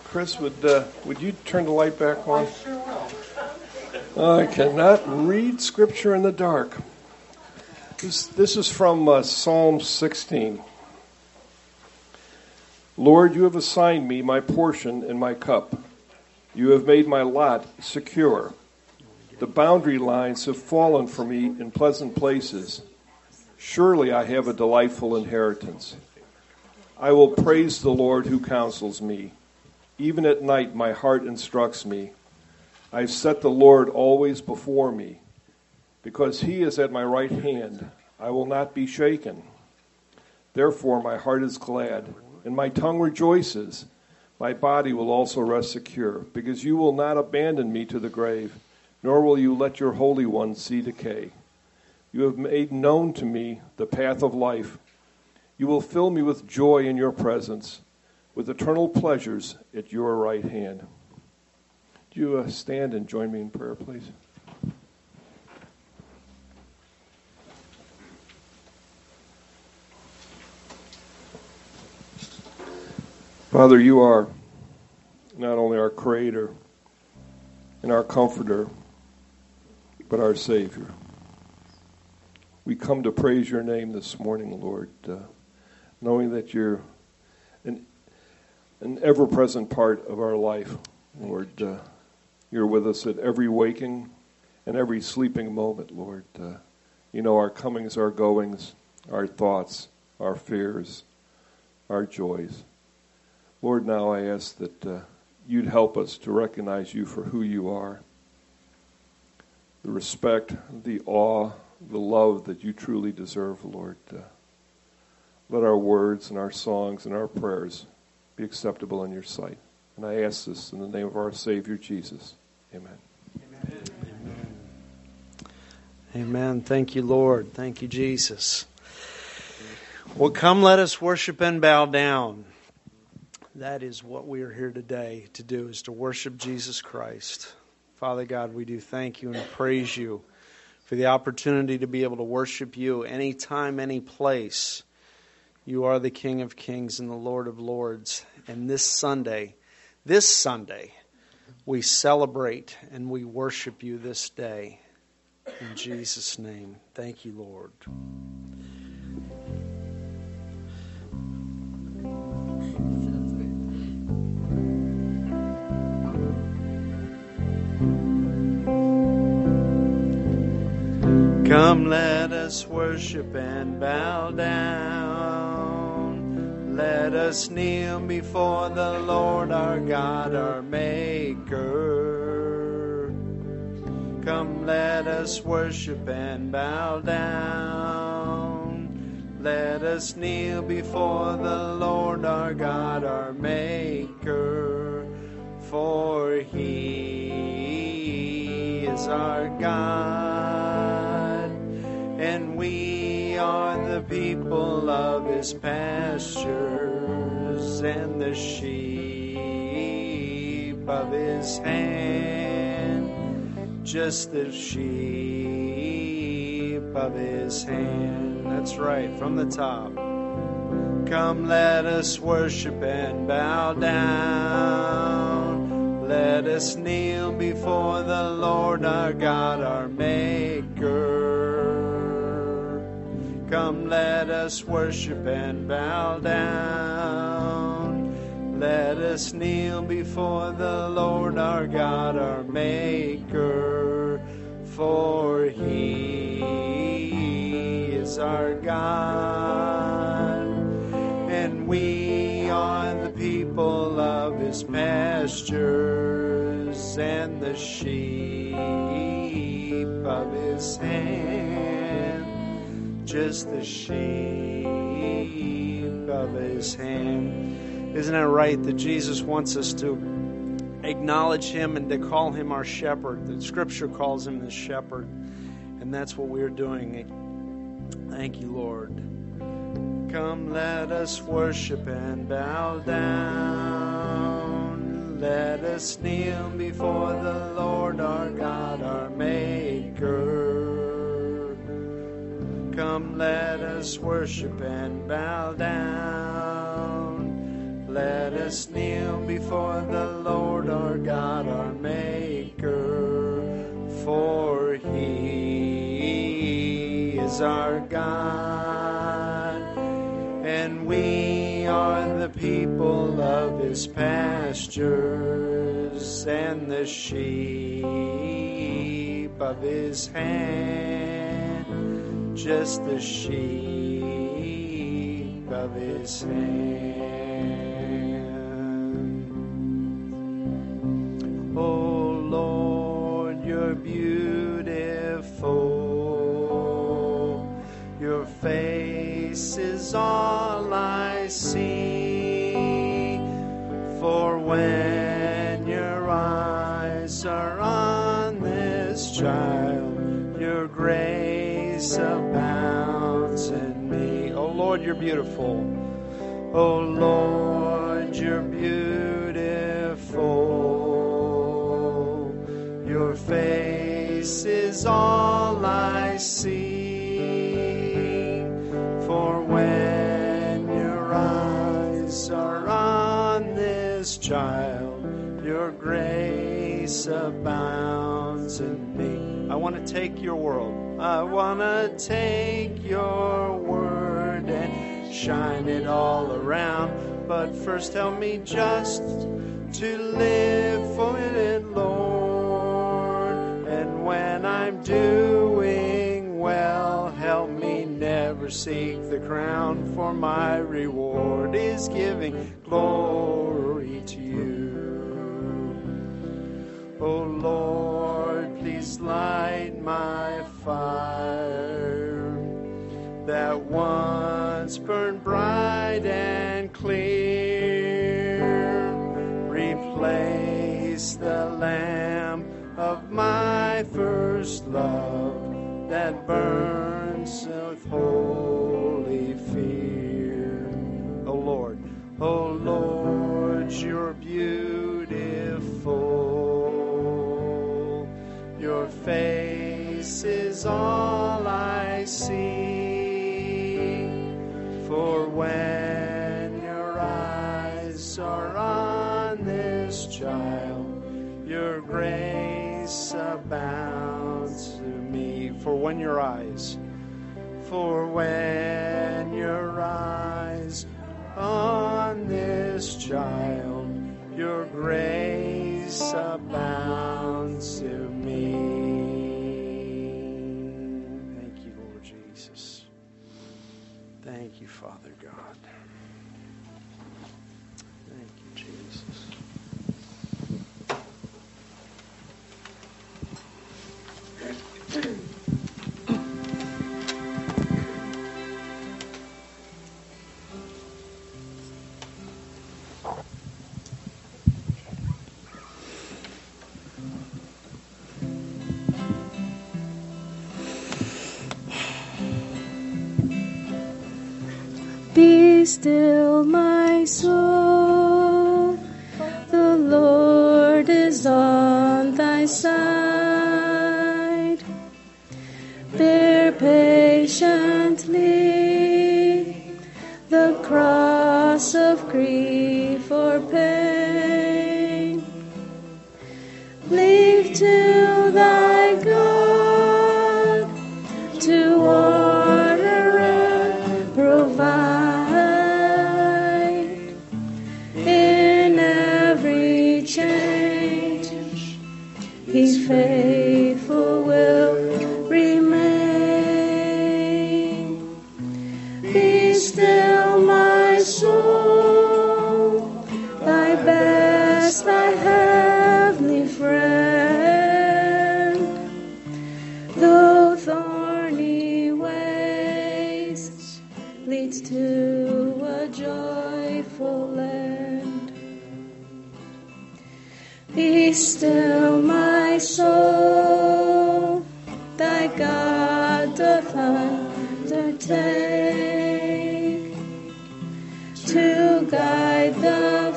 Chris, would you turn the light back on? I sure will. I cannot read Scripture in the dark. This is from Psalm 16. Lord, you have assigned me my portion and my cup. You have made my lot secure. The boundary lines have fallen for me in pleasant places. Surely I have a delightful inheritance. I will praise the Lord who counsels me. Even at night my heart instructs me. I've set the Lord always before me. Because he is at my right hand, I will not be shaken. Therefore my heart is glad, and my tongue rejoices. My body will also rest secure, because you will not abandon me to the grave, nor will you let your Holy One see decay. You have made known to me the path of life. You will fill me with joy in your presence, with eternal pleasures at your right hand. Do you stand and join me in prayer, please? Father, you are not only our Creator and our Comforter, but our Savior. We come to praise your name this morning, Lord, knowing that you're an ever-present part of our life. Lord, you're with us at every waking and every sleeping moment, Lord. You know our comings, our goings, our thoughts, our fears, our joys. Lord, now I ask that you'd help us to recognize you for who you are, the respect, the awe, the love that you truly deserve, Lord. Let our words and our songs and our prayers be acceptable in your sight. And I ask this in the name of our Savior, Jesus. Amen. Amen. Amen. Thank you, Lord. Thank you, Jesus. Well, come, let us worship and bow down. That is what we are here today to do, is to worship Jesus Christ. Father God, we do thank you and praise you for the opportunity to be able to worship you anytime, any place. You are the King of Kings and the Lord of Lords. And this Sunday, we celebrate and we worship you this day. In Jesus' name, thank you, Lord. Come, let us worship and bow down. Let us kneel before the Lord our God, our Maker. Come, let us worship and bow down. Let us kneel before the Lord our God, our Maker. For he is our God, and we are the people of his pastures and the sheep of his hand, just the sheep of his hand. That's right, from the top. Come, let us worship and bow down. Let us kneel before the Lord our God, our Maker. Come, let us worship and bow down. Let us kneel before the Lord our God, our Maker. For he is our God, and we are the people of his pastures and the sheep of his hand, just the sheep of his hand. Isn't it right that Jesus wants us to acknowledge him and to call him our shepherd? The scripture calls him the shepherd, and that's what we're doing. Thank you, Lord. Come, let us worship and bow down. Let us kneel before the Lord our God, our Maker. Come, let us worship and bow down. Let us kneel before the is our God, and we are the people of His pastures and the sheep of His hand, just the sheep of His hand. Oh Lord, you're beautiful. Your face is all I see. For when your eyes are on this child, your grace abounds in me. Oh Lord, you're beautiful. Oh Lord, you're beautiful. Your face is all I see. For when your eyes are on this child, your grace abounds in me. I want to take your world. I want to take your word and shine it all around. But first help me just to live for it, Lord. And when I'm doing well, help me never seek the crown, for my reward is giving glory to you. Oh Lord, please light my fire that once burned bright and clear. Replace the lamp of my first love that burns with holy fear. Oh Lord, you're beautiful. Your face is all I see. For when your eyes are on this child, your grace abounds to me. For when your eyes on this child, your grace abounds to me. Thank you, Lord Jesus. Thank you, Father God. Thank you, Jesus. Be still, my soul, the Lord is on thy side. Bear patiently the cross of grief or pain. Leave to thy God to order and provide. Change, He's faithful will remain. Be still, my soul, thy best, thy heavenly friend. Though thorny ways leads to a joyful land. Be still, my soul, thy God doth undertake to guide the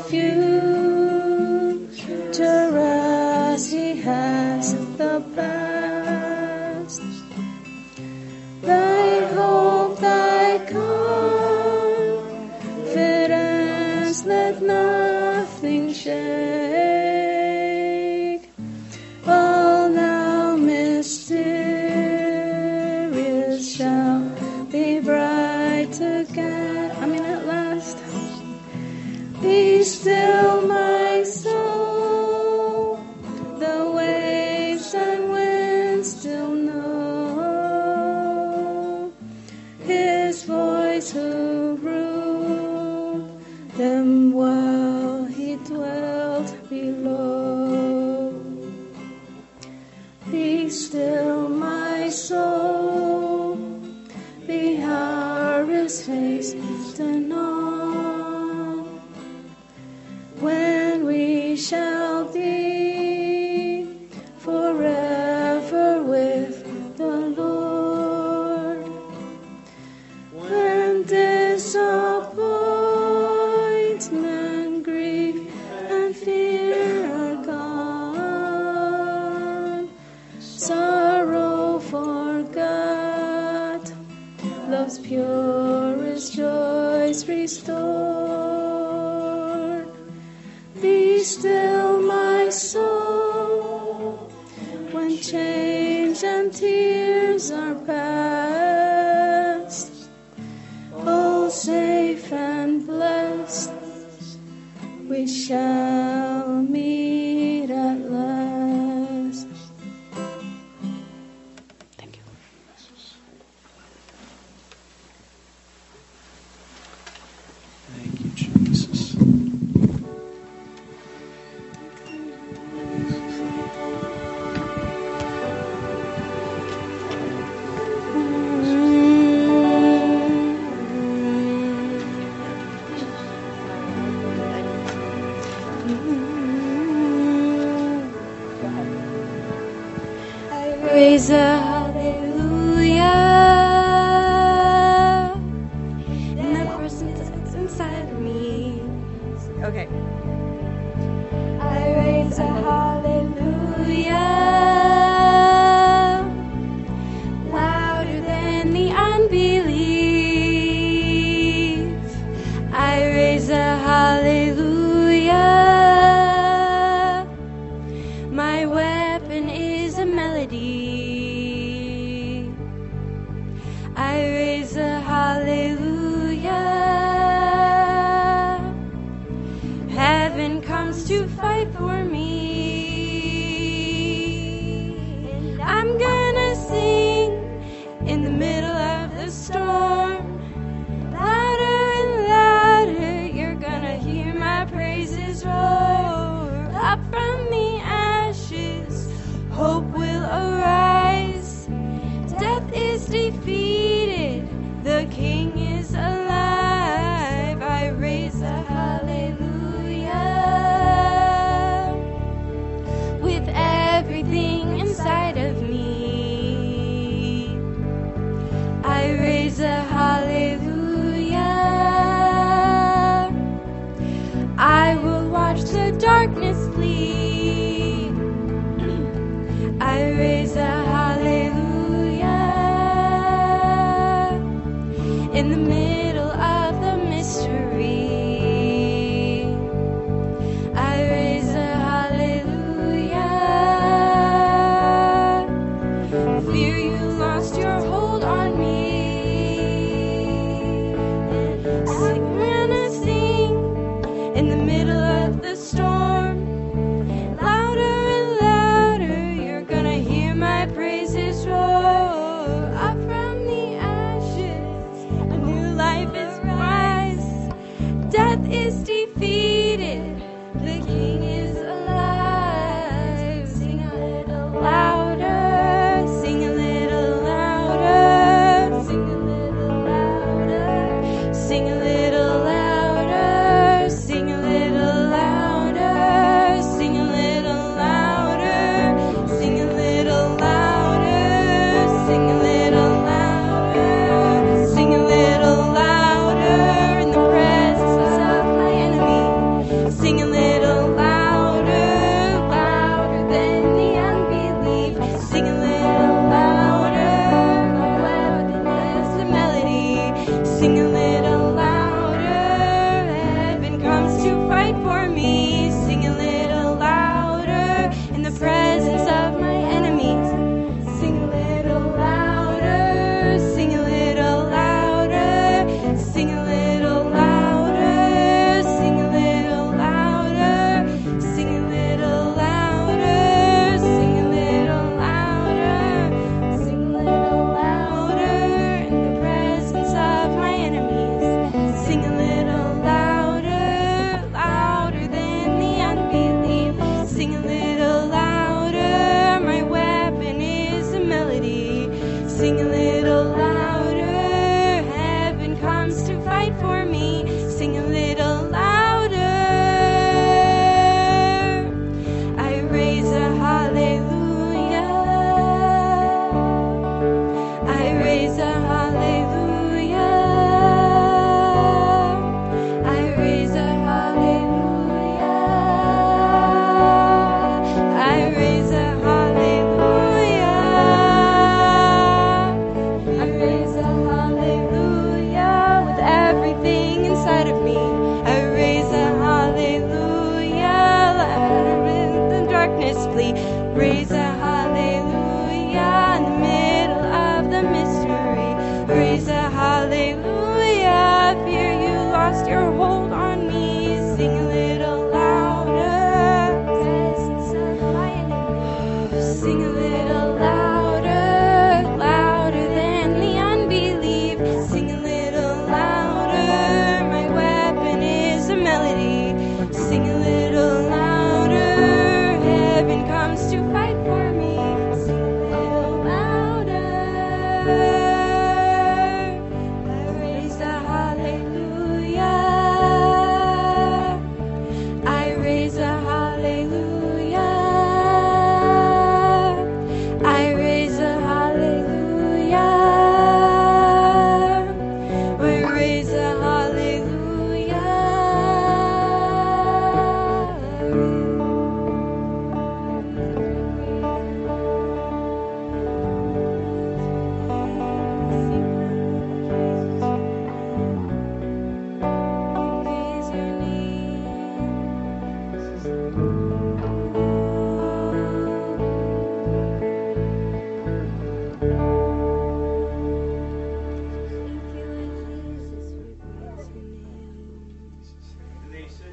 future as He has the past. Thy hope, thy confidence, let nothing shake. All now mysterious shall voice restored. Be still, my soul, when change and tears are past. Oh, safe and blessed, we shall meet at last. Thank you. Thank you, Jesus. Raise a hallelujah in the person that's inside of me. Okay. I raise a hallelujah louder than the unbelief. I raise a hallelujah. My weapon is a melody. I raise a hallelujah. Heaven comes to fight for me. And I'm gonna sing in the middle of the storm. Louder and louder, you're gonna hear my praises roar. Up from the ashes, hope will arise. Death is defeated, the King is alive. I raise a hallelujah with everything inside of me. I raise a hallelujah. I will watch the darkness flee. I raise a hallelujah in the middle of the mystery. I raise a hallelujah. Fear you lost your hold on me. I'm gonna sing in the middle of the storm. Louder and louder, you're gonna hear my praises roar. Up from the ashes, a new life is rise. Death is defeated, the King is alive. Sing a little louder, sing a little louder, sing a little louder, sing a little louder, sing a little louder, sing a little louder, sing a little louder, sing a little louder, sing a little louder in the presence of my enemy. Sing a little louder.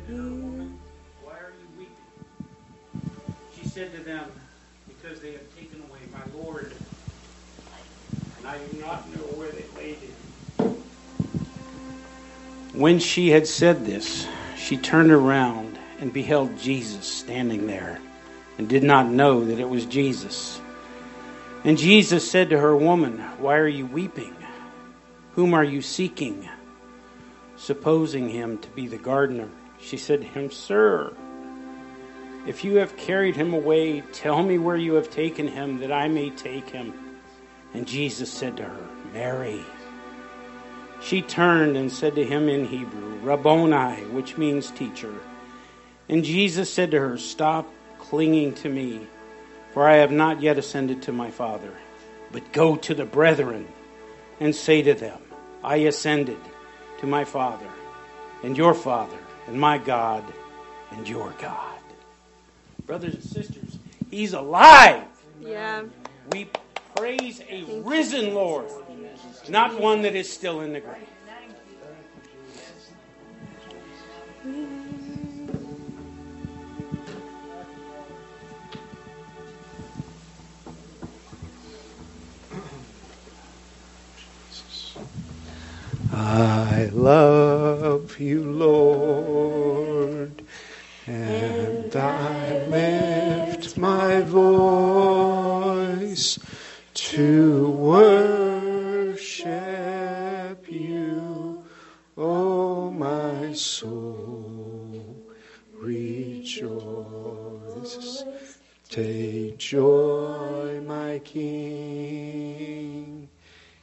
Why are you weeping? She said to them, because they have taken away my Lord, and I do not know where they laid him. When she had said this, she turned around and beheld Jesus standing there, and did not know that it was Jesus. And Jesus said to her, Woman, why are you weeping? Whom are you seeking? Supposing him to be the gardener, she said to him, Sir, if you have carried him away, tell me where you have taken him, that I may take him. And Jesus said to her, Mary. She turned and said to him in Hebrew, Rabboni, which means teacher. And Jesus said to her, Stop clinging to me, for I have not yet ascended to my Father. But go to the brethren and say to them, I ascended to my Father and your Father, and my God and your God. Brothers and sisters, he's alive. Yeah. We praise a risen Lord, not one that is still in the grave. I love you, Lord, and I lift my voice to worship you. Oh, my soul, rejoice. Take joy, my King,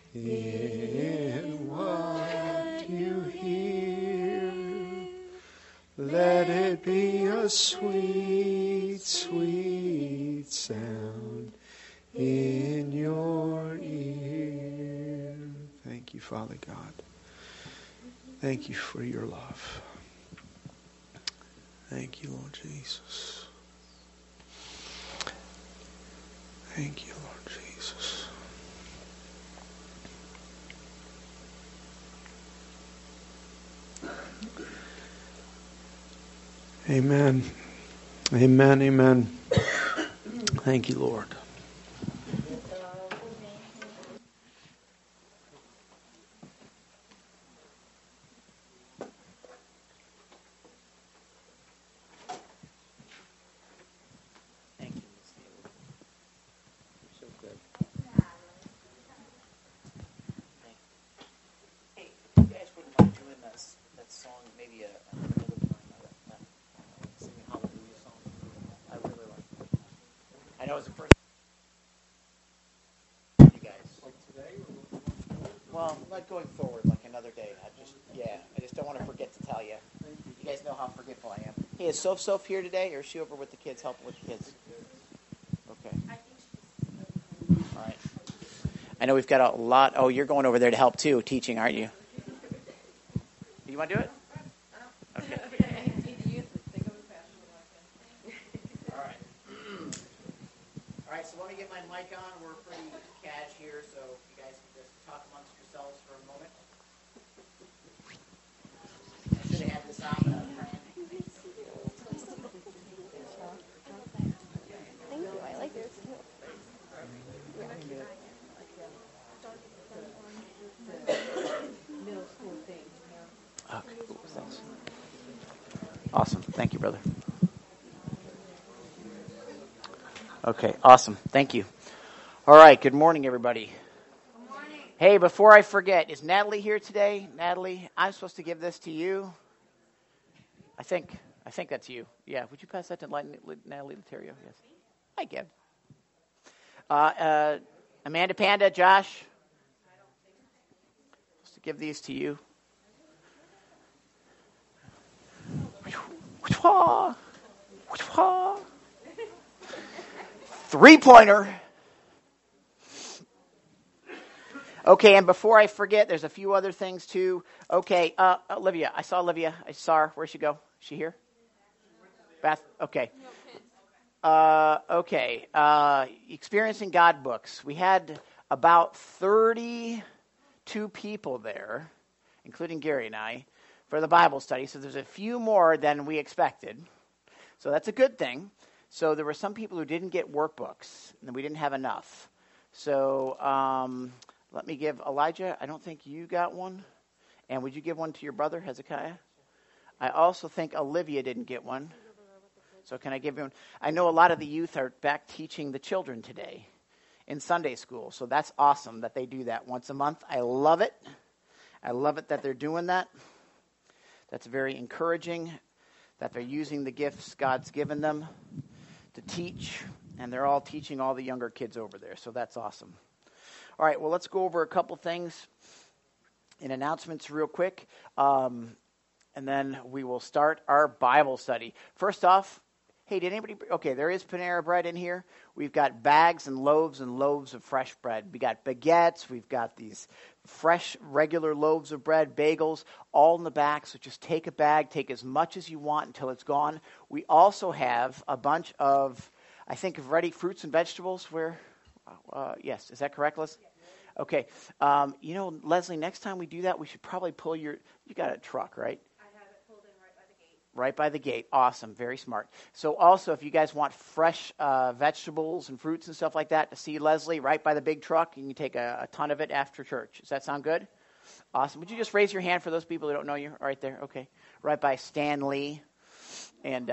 in what you hear. Let it be a sweet, sweet sound in your ear. Thank you, Father God. Thank you for your love. Thank you, Lord Jesus. Thank you, Lord Jesus. Amen. Amen. Amen. Thank you, Lord. Thank you, Miss Taylor. You're so good. Hey, if you guys wouldn't mind doing that song, maybe another time, singing Hallelujah song. I really like it. I know it's the first. You guys. Like today? Well, like going forward, like another day. I just don't want to forget to tell you. You guys know how forgetful I am. Hey, is Soph here today, or is she over with the kids, helping with the kids? Okay. All right. I know we've got a lot. Oh, you're going over there to help too, teaching, aren't you? You want to do it? Okay. All right. All right, so let me get my mic on. We're pretty cash here, so you guys can just talk amongst yourselves for a moment. I should have had this on. Thank you. I like this. Okay, cool. Thanks. Awesome. Thank you, brother. Okay, awesome. Thank you. All right, good morning, everybody. Good morning. Hey, before I forget, is Natalie here today? Natalie, I'm supposed to give this to you. I think that's you. Yeah, would you pass that to Natalie Leterio? Yes. Hi, Gab. Amanda Panda, Josh. Supposed to give these to you. 3-pointer. Okay, and before I forget, there's a few other things too. Okay, Olivia. I saw Olivia. I saw her. Where'd she go? Is she here? Beth. Okay. Okay. Experiencing God books. We had about 32 people there, including Gary and I, for the Bible study. So there's a few more than we expected. So that's a good thing. So there were some people who didn't get workbooks, and we didn't have enough. So let me give Elijah, I don't think you got one. And would you give one to your brother, Hezekiah? I also think Olivia didn't get one. So can I give you one? I know a lot of the youth are back teaching the children today in Sunday school. So that's awesome that they do that once a month. I love it. I love it that they're doing that. That's very encouraging that they're using the gifts God's given them to teach. And they're all teaching all the younger kids over there. So that's awesome. All right, well, let's go over a couple things in announcements real quick. And then we will start our Bible study. First off, hey, did anybody... Okay, there is Panera Bread in here. We've got bags and loaves of fresh bread. We got baguettes. We've got these fresh, regular loaves of bread, bagels, all in the back. So just take a bag, take as much as you want until it's gone. We also have a bunch of, I think, of ready fruits and vegetables. Where, yes, is that correct, Liz? Okay. Leslie, next time we do that, we should probably pull you got a truck, right? Right by the gate. Awesome. Very smart. So also, if you guys want fresh vegetables and fruits and stuff like that to see Leslie right by the big truck, you can take a ton of it after church. Does that sound good? Awesome. Would you just raise your hand for those people who don't know you right there? Okay. Right by Stan Lee. And,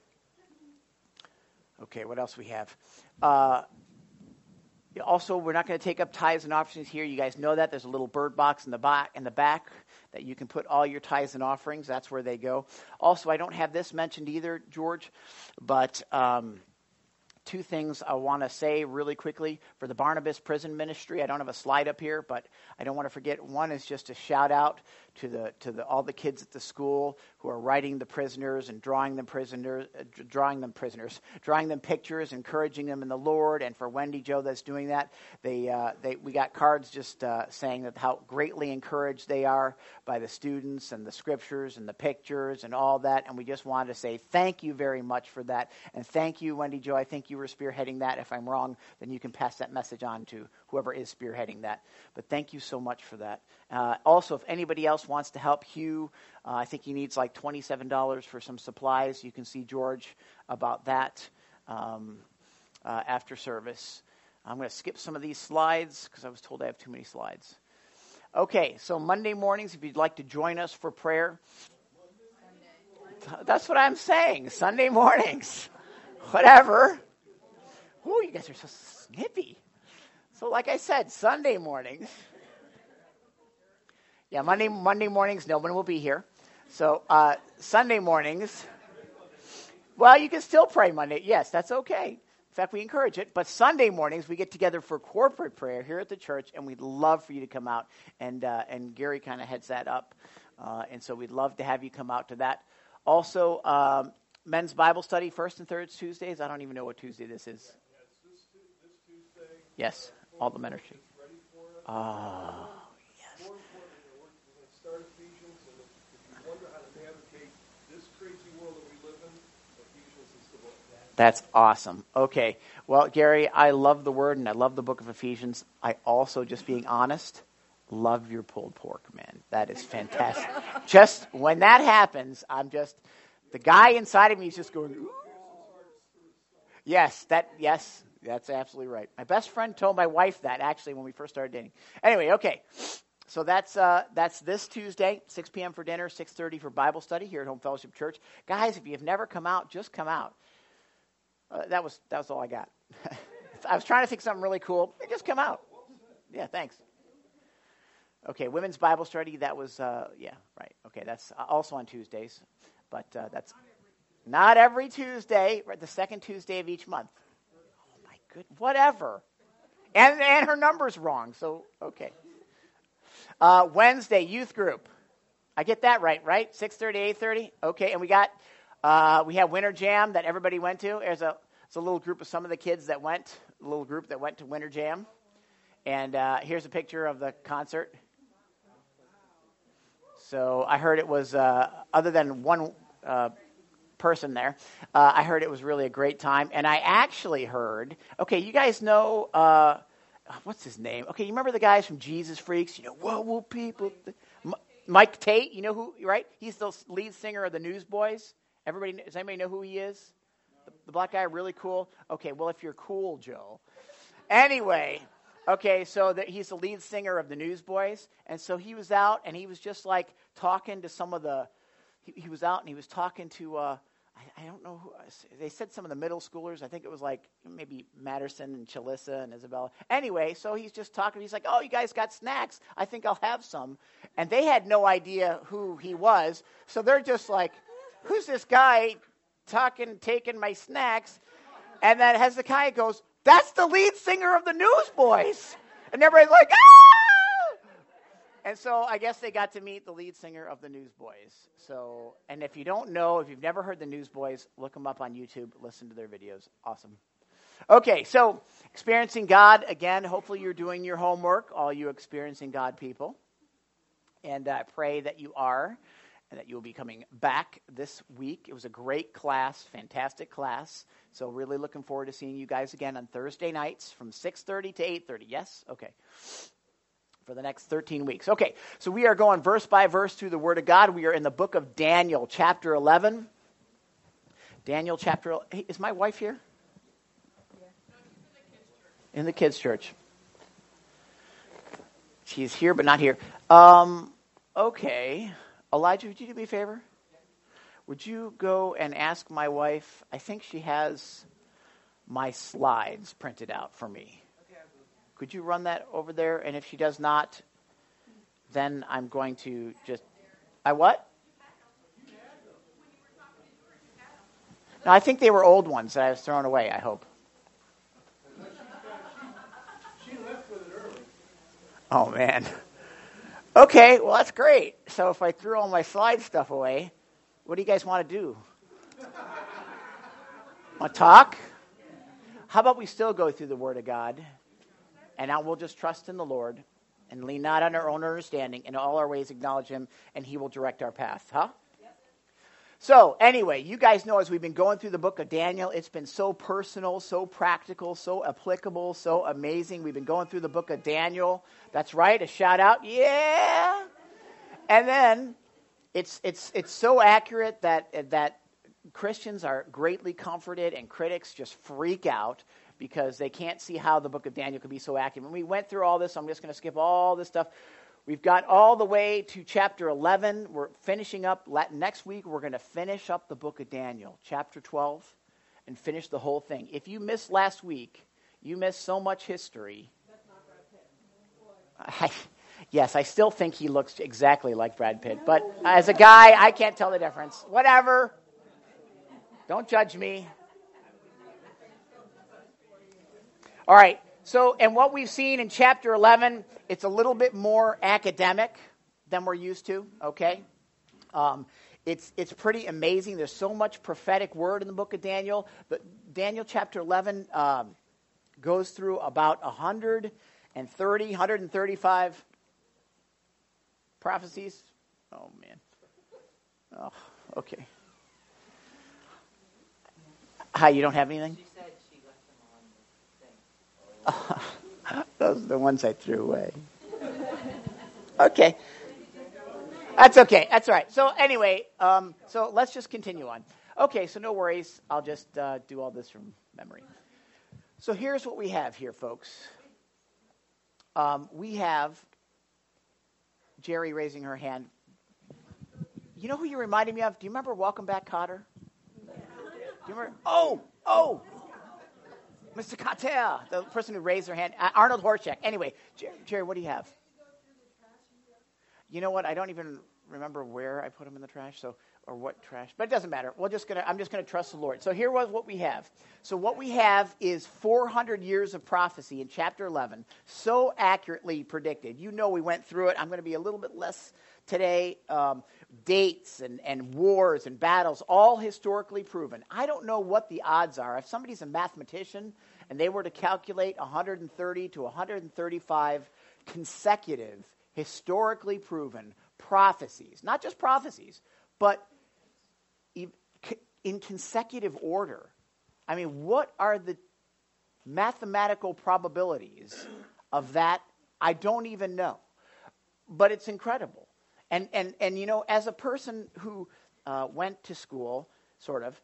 okay, what else we have? Also, we're not going to take up tithes and offerings here. You guys know that. There's a little bird box in the back that you can put all your tithes and offerings. That's where they go. Also, I don't have this mentioned either, George, but two things I want to say really quickly for the Barnabas Prison Ministry. I don't have a slide up here, but I don't want to forget. One is just a shout out to all the kids at the school who are writing the prisoners and drawing them pictures, encouraging them in the Lord. And for Wendy Joe that's doing that, we got cards just saying that how greatly encouraged they are by the students and the scriptures and the pictures and all that. And we just wanted to say thank you very much for that. And thank you, Wendy Joe. I think you were spearheading that. If I'm wrong, then you can pass that message on to whoever is spearheading that. But thank you so much for that. Also, if anybody else wants to help Hugh, I think he needs like $27 for some supplies. You can see George about that after service. I'm going to skip some of these slides because I was told I have too many slides. Okay, so Monday mornings, if you'd like to join us for prayer. That's what I'm saying. Sunday mornings. Whatever. Ooh, you guys are so snippy. So like I said, Sunday mornings. Yeah, Monday mornings, no one will be here. So Sunday mornings, well, you can still pray Monday. Yes, that's okay. In fact, we encourage it. But Sunday mornings, we get together for corporate prayer here at the church, and we'd love for you to come out. And Gary kind of heads that up. And so we'd love to have you come out to that. Also, men's Bible study, first and third Tuesdays. I don't even know what Tuesday this is. This Tuesday. Yes, all the ministry. Oh, yes. More importantly, we're going to start Ephesians, and if you wonder how to navigate this crazy world that we live in, Ephesians is the book. That's awesome. Okay. Well, Gary, I love the word, and I love the book of Ephesians. I also, just being honest, love your pulled pork, man. That is fantastic. Just when that happens, the guy inside of me is just going, ooh. Yes, that's absolutely right. My best friend told my wife that, actually, when we first started dating. Anyway, okay. So that's this Tuesday, 6 p.m. for dinner, 6:30 for Bible study here at Home Fellowship Church. Guys, if you've never come out, just come out. That was all I got. I was trying to think something really cool. Just come out. Yeah, thanks. Okay, women's Bible study, that was, right. Okay, that's also on Tuesdays. But that's not every Tuesday, right, the second Tuesday of each month. Oh, my goodness, whatever. And her number's wrong, so, okay. Wednesday, youth group. I get that right? 6:30, 8:30? Okay, and we have Winter Jam that everybody went to. It's a little group of some of the kids that went, a little group that went to Winter Jam. And here's a picture of the concert. So I heard it was, other than one person there, I heard it was really a great time. And I actually heard, okay, you guys know, what's his name? Okay, you remember the guys from Jesus Freaks? What will people think? Mike Tate, you know who, right? He's the lead singer of the Newsboys. Does anybody know who he is? The black guy, really cool? Okay, well, if you're cool, Joe. Anyway, okay, so he's the lead singer of the Newsboys. And so he was out, and he was just like talking to some of the, he was out, and he was talking to, I don't know who, they said some of the middle schoolers. I think it was like maybe Matterson and Chalissa and Isabella. Anyway, so he's just talking. He's like, oh, you guys got snacks. I think I'll have some. And they had no idea who he was. So they're just like, who's this guy taking my snacks? And then Hezekiah goes, that's the lead singer of the Newsboys. And everybody's like, ah! And so I guess they got to meet the lead singer of the Newsboys. So, and if you don't know, if you've never heard the Newsboys, look them up on YouTube, listen to their videos. Awesome. Okay, so experiencing God, again, hopefully you're doing your homework, all you experiencing God people. And I pray that you are, and that you will be coming back this week. It was a great class, fantastic class. So really looking forward to seeing you guys again on Thursday nights from 6:30 to 8:30. Yes? Okay. For the next 13 weeks. Okay, so we are going verse by verse through the Word of God. We are in the book of Daniel, chapter 11. Daniel, chapter 11. Hey, is my wife here? In the kids' church. She's here, but not here. Okay. Elijah, would you do me a favor? Would you go and ask my wife? I think she has my slides printed out for me. Could you run that over there? And if she does not, then I'm going to just... I what? No, I think they were old ones that I was throwing away, I hope. She left with it early. Oh, man. Okay, well, that's great. So if I threw all my slide stuff away, what do you guys want to do? Want to talk? How about we still go through the Word of God, and now we'll just trust in the Lord and lean not on our own understanding, in all our ways acknowledge Him, and He will direct our path. Huh? So anyway, you guys know as we've been going through the book of Daniel, it's been so personal, so practical, so applicable, so amazing. We've been going through the book of Daniel. That's right, a shout out, yeah. And then it's so accurate that Christians are greatly comforted and critics just freak out because they can't see how the book of Daniel could be so accurate. When we went through all this, I'm just going to skip all this stuff. We've got all the way to chapter 11. We're finishing up. Next week, we're going to finish up the book of Daniel, chapter 12, and finish the whole thing. If you missed last week, you missed so much history. That's not Brad Pitt. Yes, I still think he looks exactly like Brad Pitt. But as a guy, I can't tell the difference. Whatever. Don't judge me. All right. So, and what we've seen in chapter 11, it's a little bit more academic than we're used to, okay? It's pretty amazing. There's so much prophetic word in the book of Daniel. But Daniel chapter 11 goes through about 135 prophecies. Oh, man. Oh, okay. Hi, you don't have anything? She said she left them on the thing. Those are the ones I threw away. Okay. That's okay. That's all right. So anyway, so let's just continue on. Okay, so no worries. I'll just do all this from memory. So here's what we have here, folks. We have Jerry raising her hand. You know who you reminded me of? Do you remember Welcome Back, Kotter? Do you remember? Oh, Mr. Kotter, the person who raised their hand. Arnold Horchak. Anyway, Jerry, what do you have? You know what? I don't even remember where I put them in the trash, or what trash. But it doesn't matter. I'm just gonna trust the Lord. So here was what we have. So what we have is 400 years of prophecy in chapter 11, so accurately predicted. You know we went through it. I'm going to be a little bit less today. Dates and wars and battles, all historically proven. I don't know what the odds are. If somebody's a mathematician and they were to calculate 130 to 135 consecutive, historically proven prophecies, not just prophecies, but in consecutive order. I mean, what are the mathematical probabilities of that? I don't even know. But it's incredible. And you know, as a person who went to school, sort of,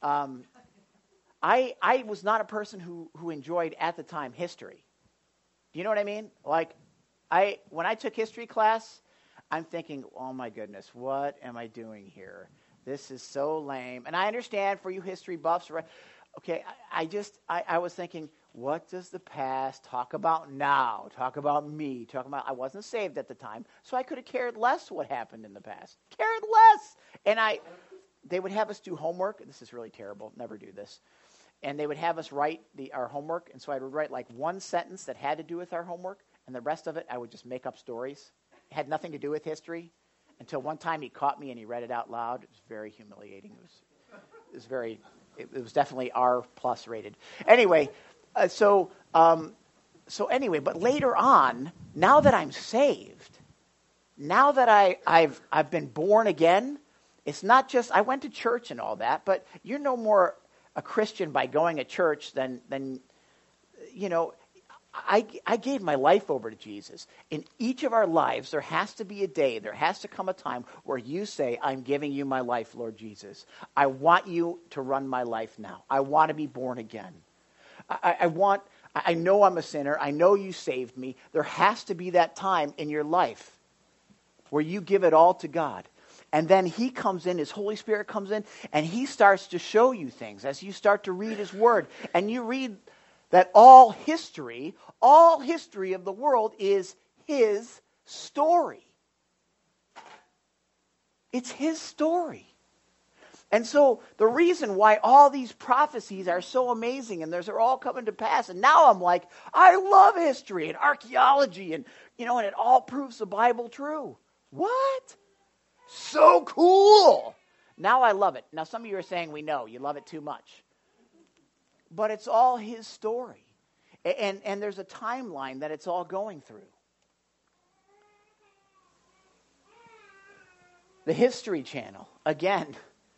I was not a person who enjoyed, at the time, history. Do you know what I mean? Like, when I took history class, I'm thinking, oh my goodness, what am I doing here? This is so lame. And I understand for you history buffs, right? Okay, I was thinking, what does the past talk about now? Talk about me. I wasn't saved at the time, so I could have cared less what happened in the past. Cared less. And they would have us do homework. This is really terrible. Never do this. And they would have us write our homework, and so I would write like one sentence that had to do with our homework, and the rest of it I would just make up stories. It had nothing to do with history, until one time he caught me and he read it out loud. It was very humiliating. It was definitely R+ rated. Anyway, anyway, but later on, now that I'm saved, now that I've been born again, it's not just I went to church and all that, but you're no more a Christian by going to church than you know. I gave my life over to Jesus. In each of our lives, there has to be a day, there has to come a time where you say, I'm giving you my life, Lord Jesus. I want you to run my life now. I want to be born again. I know I'm a sinner. I know you saved me. There has to be that time in your life where you give it all to God. And then he comes in, his Holy Spirit comes in, and he starts to show you things as you start to read his word. And you read that all history of the world is his story. It's his story. And so the reason why all these prophecies are so amazing and they're all coming to pass, and now I'm like, I love history and archaeology and it all proves the Bible true. What? So cool. Now I love it. Now some of you are saying we know, you love it too much. But it's all his story. And there's a timeline that it's all going through. The History Channel, again,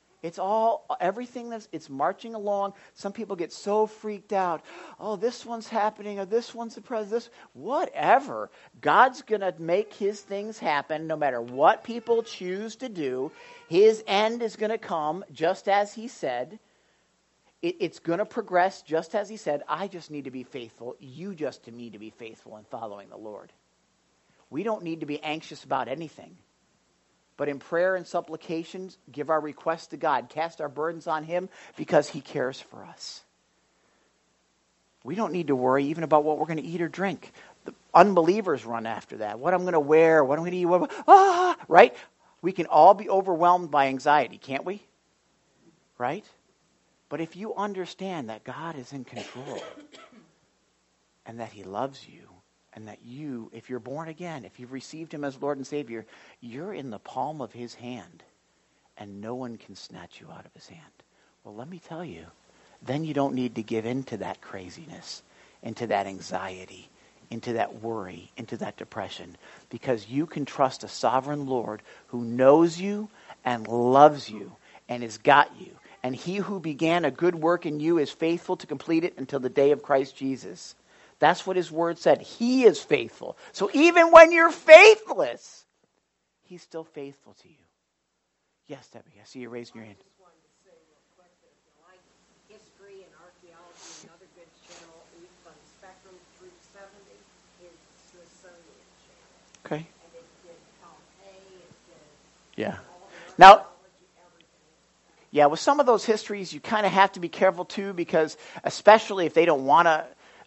it's marching along. Some people get so freaked out. Oh, this one's happening, or this one's the president, whatever. God's going to make his things happen no matter what people choose to do. His end is going to come just as he said. It's going to progress just as he said. I just need to be faithful. You just need to be faithful in following the Lord. We don't need to be anxious about anything. But in prayer and supplications, give our requests to God. Cast our burdens on him because he cares for us. We don't need to worry even about what we're going to eat or drink. The unbelievers run after that. What I'm going to wear, what I'm going to eat, right? We can all be overwhelmed by anxiety, can't we? Right? But if you understand that God is in control and that he loves you and that you, if you're born again, if you've received him as Lord and Savior, you're in the palm of his hand and no one can snatch you out of his hand. Well, let me tell you, then you don't need to give in to that craziness, into that anxiety, into that worry, into that depression, because you can trust a sovereign Lord who knows you and loves you and has got you. And he who began a good work in you is faithful to complete it until the day of Christ Jesus. That's what his word said. He is faithful. So even when you're faithless, he's still faithful to you. Yes, Debbie, I see you raising your hand. I just wanted to say real quick that if you like history and archaeology, another good channel from Spectrum 370 is Smithsonian channel. Okay. And it did Pompeii, it did Yeah. all the Now, archaeology, everything. yeah, with some of those histories, you kind of have to be careful too, because especially if they don't want to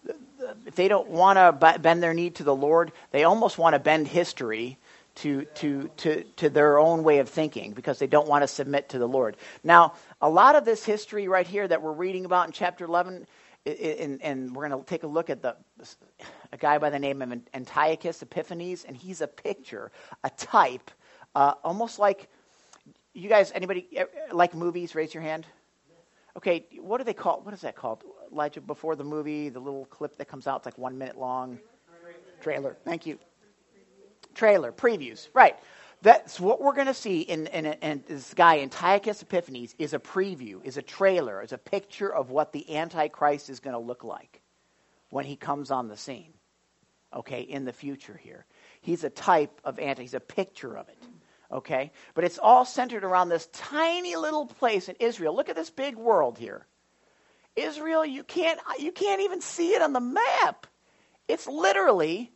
bend their knee to the Lord, they almost want to bend history to their own way of thinking because they don't want to submit to the Lord. Now, a lot of this history right here that we're reading about in chapter 11, and we're going to take a look at a guy by the name of Antiochus Epiphanes, and he's a picture, a type, almost like, you guys, anybody like movies? Raise your hand. Okay, what do they call? What is that called? Elijah, before the movie, the little clip that comes out, it's like 1 minute long. Trailer. Thank you. Trailer, previews. Right. That's what we're going to see in this guy, Antiochus Epiphanes, is a preview, is a trailer, is a picture of what the Antichrist is going to look like when he comes on the scene. Okay, in the future here. He's a type of he's a picture of it. Okay? But it's all centered around this tiny little place in Israel. Look at this big world here. Israel, you can't even see it on the map. It's literally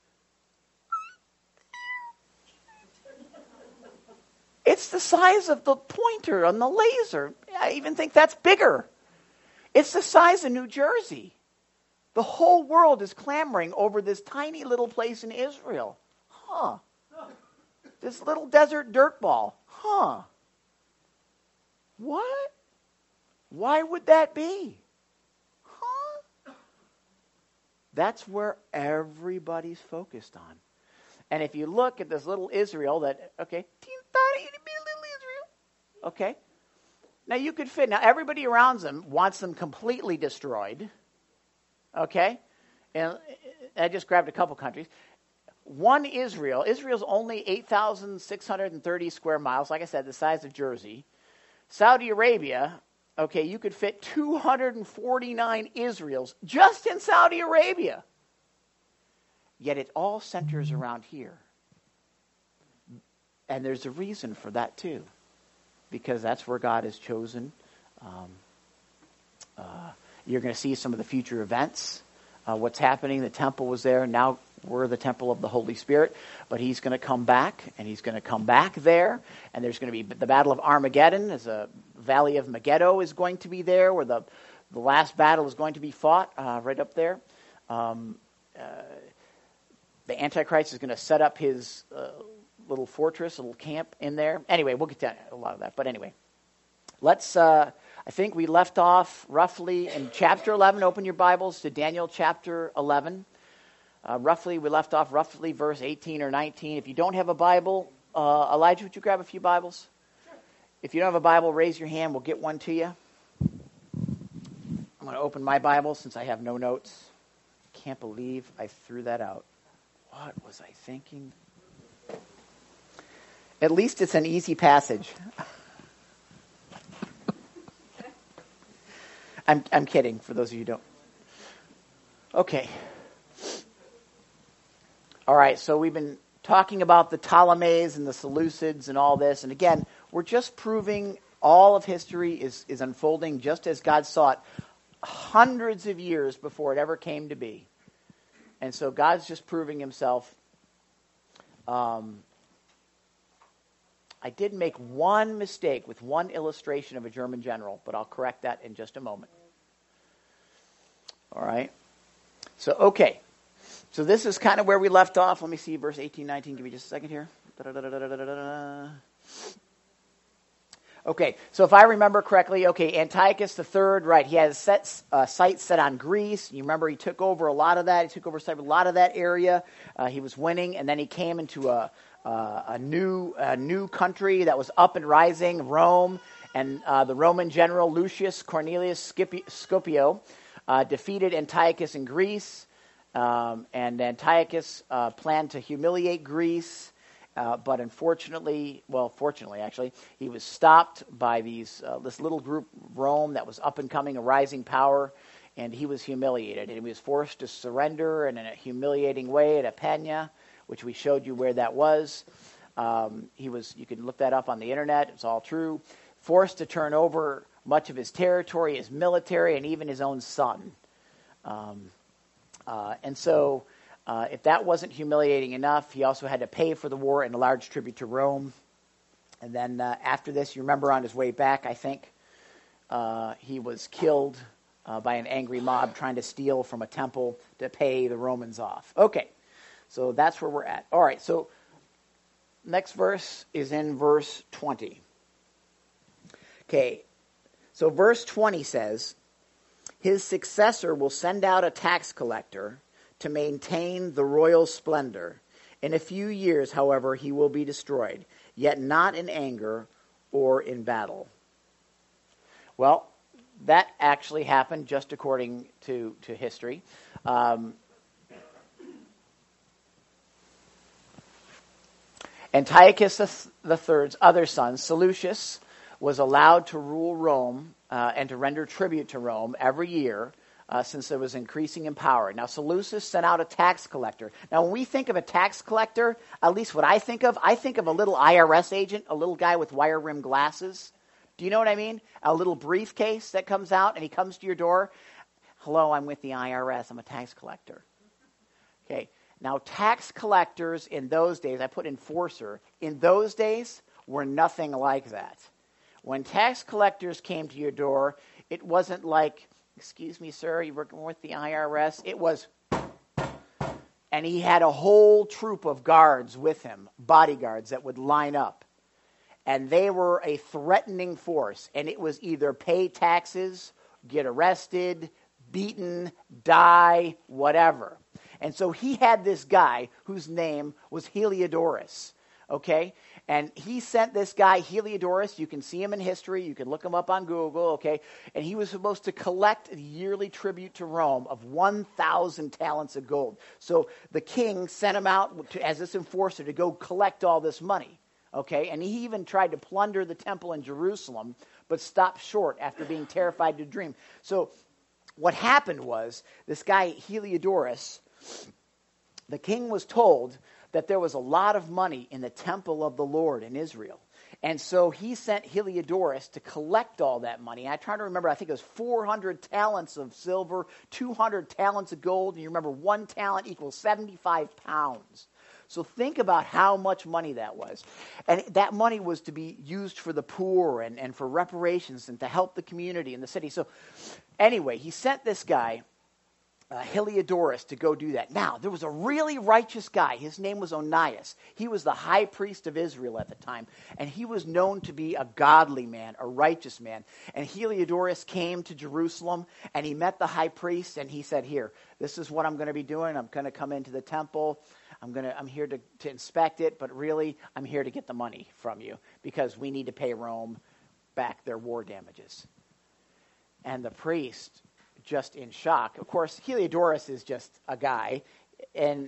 it's the size of the pointer on the laser. I even think that's bigger. It's the size of New Jersey. The whole world is clamoring over this tiny little place in Israel. Huh. This little desert dirt ball. Huh. What? Why would that be? Huh? That's where everybody's focused on. And if you look at this little Israel that, okay, little Israel. Okay. Now you could fit, now everybody around them wants them completely destroyed. Okay? And I just grabbed a couple countries. One Israel. Israel's only 8,630 square miles. Like I said, the size of Jersey. Saudi Arabia, okay, you could fit 249 Israels just in Saudi Arabia. Yet it all centers around here. And there's a reason for that too. Because that's where God has chosen. You're going to see some of the future events. What's happening. The temple was there. Now we're the temple of the Holy Spirit. But he's going to come back. And he's going to come back there. And there's going to be the Battle of Armageddon. There's a Valley of Megiddo is going to be there. Where the last battle is going to be fought. Right up there. The Antichrist is going to set up his little fortress, a little camp in there. Anyway, we'll get to a lot of that. But anyway. Let's... I think we left off roughly in chapter 11. Open your Bibles to Daniel chapter 11. We left off verse 18 or 19. If you don't have a Bible, Elijah, would you grab a few Bibles? Sure. If you don't have a Bible, raise your hand. We'll get one to you. I'm going to open my Bible since I have no notes. Can't believe I threw that out. What was I thinking? At least it's an easy passage. I'm kidding, for those of you who don't. Okay. All right, so we've been talking about the Ptolemies and the Seleucids and all this. And again, we're just proving all of history is unfolding just as God saw it hundreds of years before it ever came to be. And so God's just proving himself. I did make one mistake with one illustration of a German general, but I'll correct that in just a moment. All right. So, okay. So this is kind of where we left off. Let me see, verse 18, 19. Give me just a second here. Okay, so if I remember correctly, okay, Antiochus III, right, he had his sights set on Greece. You remember he took over a lot of that. He took over a lot of that area. He was winning, and then he came into a new country that was up and rising, Rome, and the Roman general Lucius Cornelius Scipio defeated Antiochus in Greece, and Antiochus planned to humiliate Greece, but fortunately, actually, he was stopped by this little group, Rome, that was up and coming, a rising power, and he was humiliated, and he was forced to surrender in a humiliating way at Apamea, which we showed you where that was. You can look that up on the internet. It's all true. Forced to turn over much of his territory, his military, and even his own son. And so, if that wasn't humiliating enough, he also had to pay for the war and a large tribute to Rome. And then after this, you remember on his way back, I think, he was killed by an angry mob trying to steal from a temple to pay the Romans off. Okay. So that's where we're at. All right, so next verse is in verse 20. Okay, so verse 20 says, his successor will send out a tax collector to maintain the royal splendor. In a few years, however, he will be destroyed, yet not in anger or in battle. Well, that actually happened just according to history. Antiochus III's other son, Seleucus, was allowed to rule Rome and to render tribute to Rome every year since it was increasing in power. Now, Seleucus sent out a tax collector. Now, when we think of a tax collector, at least what I think of a little IRS agent, a little guy with wire-rimmed glasses. Do you know what I mean? A little briefcase that comes out, and he comes to your door. Hello, I'm with the IRS. I'm a tax collector. Okay. Now, tax collectors in those days, I put enforcer, in those days were nothing like that. When tax collectors came to your door, it wasn't like, excuse me, sir, you're working with the IRS. It was, and he had a whole troop of guards with him, bodyguards that would line up. And they were a threatening force. And it was either pay taxes, get arrested, beaten, die, whatever. And so he had this guy whose name was Heliodorus, okay? And he sent this guy, Heliodorus. You can see him in history. You can look him up on Google, okay? And he was supposed to collect a yearly tribute to Rome of 1,000 talents of gold. So the king sent him out as this enforcer to go collect all this money, okay? And he even tried to plunder the temple in Jerusalem, but stopped short after being terrified to dream. So what happened was this guy, Heliodorus, the king was told that there was a lot of money in the temple of the Lord in Israel. And so he sent Heliodorus to collect all that money. And I try to remember, I think it was 400 talents of silver, 200 talents of gold, and you remember 1 talent equals 75 pounds. So think about how much money that was. And that money was to be used for the poor and for reparations and to help the community and the city. So anyway, he sent this guy, Heliodorus, to go do that. Now, there was a really righteous guy. His name was Onias. He was the high priest of Israel at the time, and he was known to be a godly man, a righteous man. And Heliodorus came to Jerusalem, and he met the high priest, and he said, here, this is what I'm going to be doing. I'm going to come into the temple. I'm here to inspect it, but really, I'm here to get the money from you because we need to pay Rome back their war damages. And the priest, just in shock. Of course, Heliodorus is just a guy, and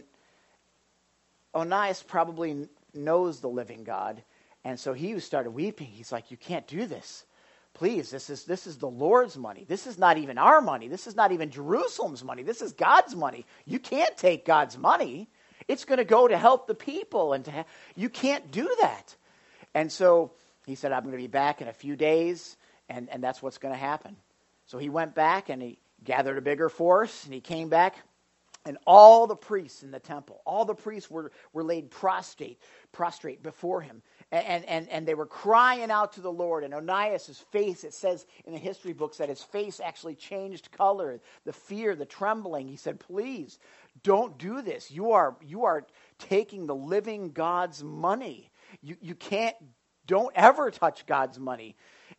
Onias probably knows the living God, and so he started weeping. He's like, you can't do this. Please, this is the Lord's money. This is not even our money. This is not even Jerusalem's money. This is God's money. You can't take God's money. It's going to go to help the people, and you can't do that. And so he said, I'm going to be back in a few days, and that's what's going to happen. So he went back, and he gathered a bigger force, and he came back, and all the priests in the temple, all the priests were laid prostrate before him, and they were crying out to the Lord. And Onias' face, it says in the history books that his face actually changed color, the fear, the trembling. He said, please, don't do this. You are taking the living God's money. You can't, don't ever touch God's money.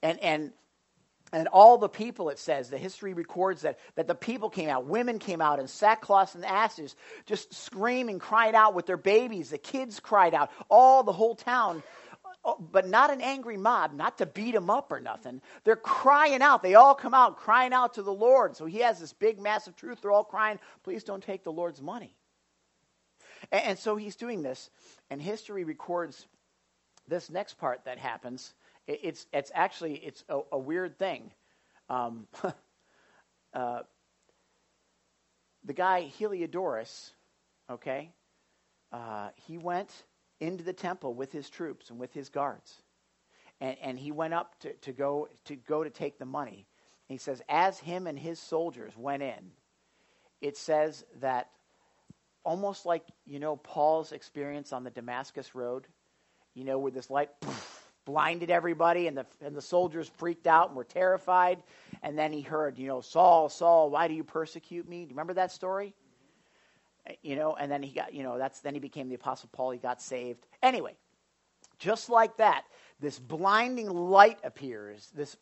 And all the people, it says, the history records that the people came out, women came out in sackcloth and ashes, just screaming, crying out with their babies. The kids cried out, the whole town, but not an angry mob, not to beat them up or nothing. They're crying out. They all come out crying out to the Lord. So he has this big, massive truth. They're all crying, please don't take the Lord's money. And so he's doing this, and history records this next part that happens. It's actually a weird thing. The guy Heliodorus, okay, he went into the temple with his troops and with his guards, and he went up to go to take the money. And he says, as him and his soldiers went in, it says that almost like Paul's experience on the Damascus Road, where this light blinded everybody, and the soldiers freaked out and were terrified. And then he heard, Saul, Saul, why do you persecute me? Do you remember that story? And then he got, then he became the Apostle Paul. He got saved. Anyway, just like that, this blinding light appears. This,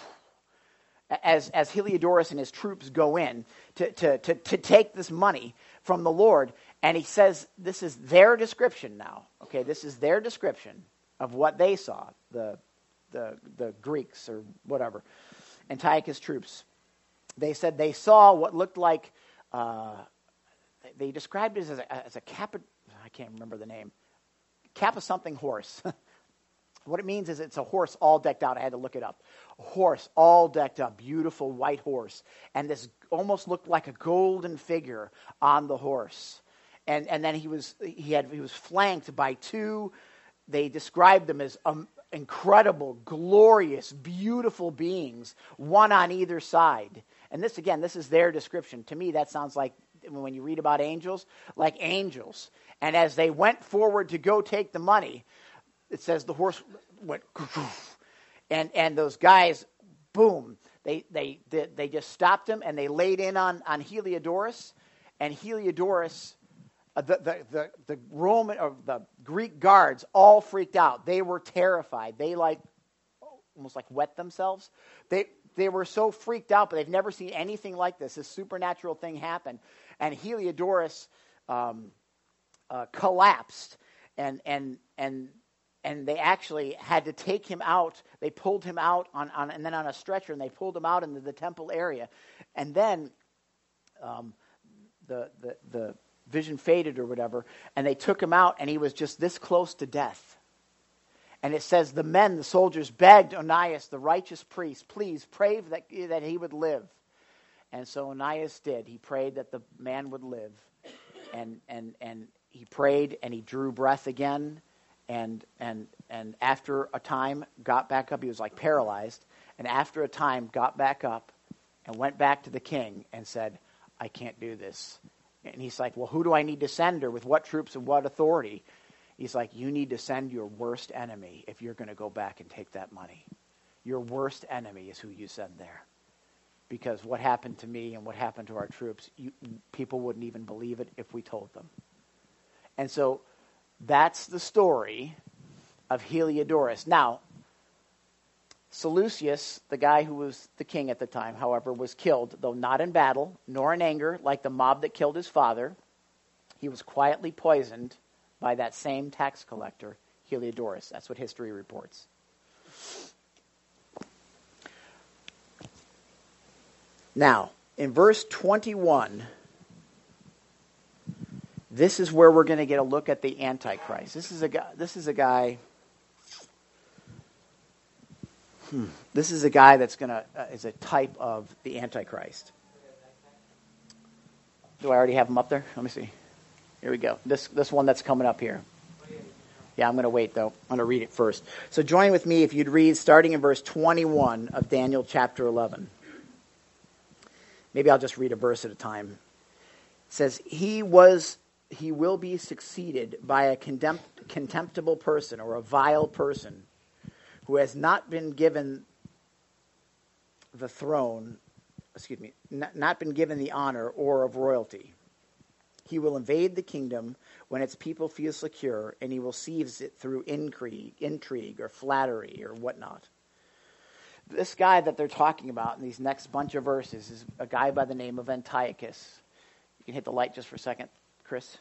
as Heliodorus and his troops go in to take this money from the Lord, and he says, this is their description now. Okay, this is their description of what they saw, the Greeks or whatever, Antiochus troops. They said they saw what looked like, they described it as a kappa, I can't remember the name, kappa something horse. What it means is it's a horse all decked out. I had to look it up. A horse all decked up, beautiful white horse. And this almost looked like a golden figure on the horse. And then he was flanked by two, they described them as incredible, glorious, beautiful beings, one on either side. And this is their description. To me, that sounds like, when you read about angels, like angels. And as they went forward to go take the money, it says the horse went, and those guys, boom, they just stopped him, and they laid in on Heliodorus, and Heliodorus, the Roman or the Greek guards all freaked out. They were terrified. They almost wet themselves. They were so freaked out, but they've never seen anything like this. This supernatural thing happened, and Heliodorus collapsed, and they actually had to take him out. They pulled him out and then on a stretcher, and they pulled him out into the temple area, and then the vision faded or whatever, and they took him out, and he was just this close to death. And it says the soldiers begged Onias, the righteous priest, please pray that he would live. And so Onias did. He prayed that the man would live, and he prayed, and he drew breath again, and after a time got back up. He was paralyzed, and after a time got back up and went back to the king and said, I can't do this. And he's like, well, who do I need to send her? With what troops and what authority? He's like, you need to send your worst enemy if you're going to go back and take that money. Your worst enemy is who you send there. Because what happened to me and what happened to our troops, people wouldn't even believe it if we told them. And so that's the story of Heliodorus. Now, Seleucus, the guy who was the king at the time, however, was killed, though not in battle, nor in anger, like the mob that killed his father. He was quietly poisoned by that same tax collector, Heliodorus. That's what history reports. Now, in verse 21, this is where we're going to get a look at the Antichrist. This is a guy that's going to is a type of the Antichrist. Do I already have him up there? Let me see. Here we go. This one that's coming up here. Yeah, I'm going to wait, though. I'm going to read it first. So join with me if you'd read starting in verse 21 of Daniel chapter 11. Maybe I'll just read a verse at a time. It says, He will be succeeded by a contemptible person or a vile person who has not been given the throne, not been given the honor or of royalty. He will invade the kingdom when its people feel secure, and he will seize it through intrigue or flattery or whatnot. This guy that they're talking about in these next bunch of verses is a guy by the name of Antiochus. You can hit the light just for a second, Chris.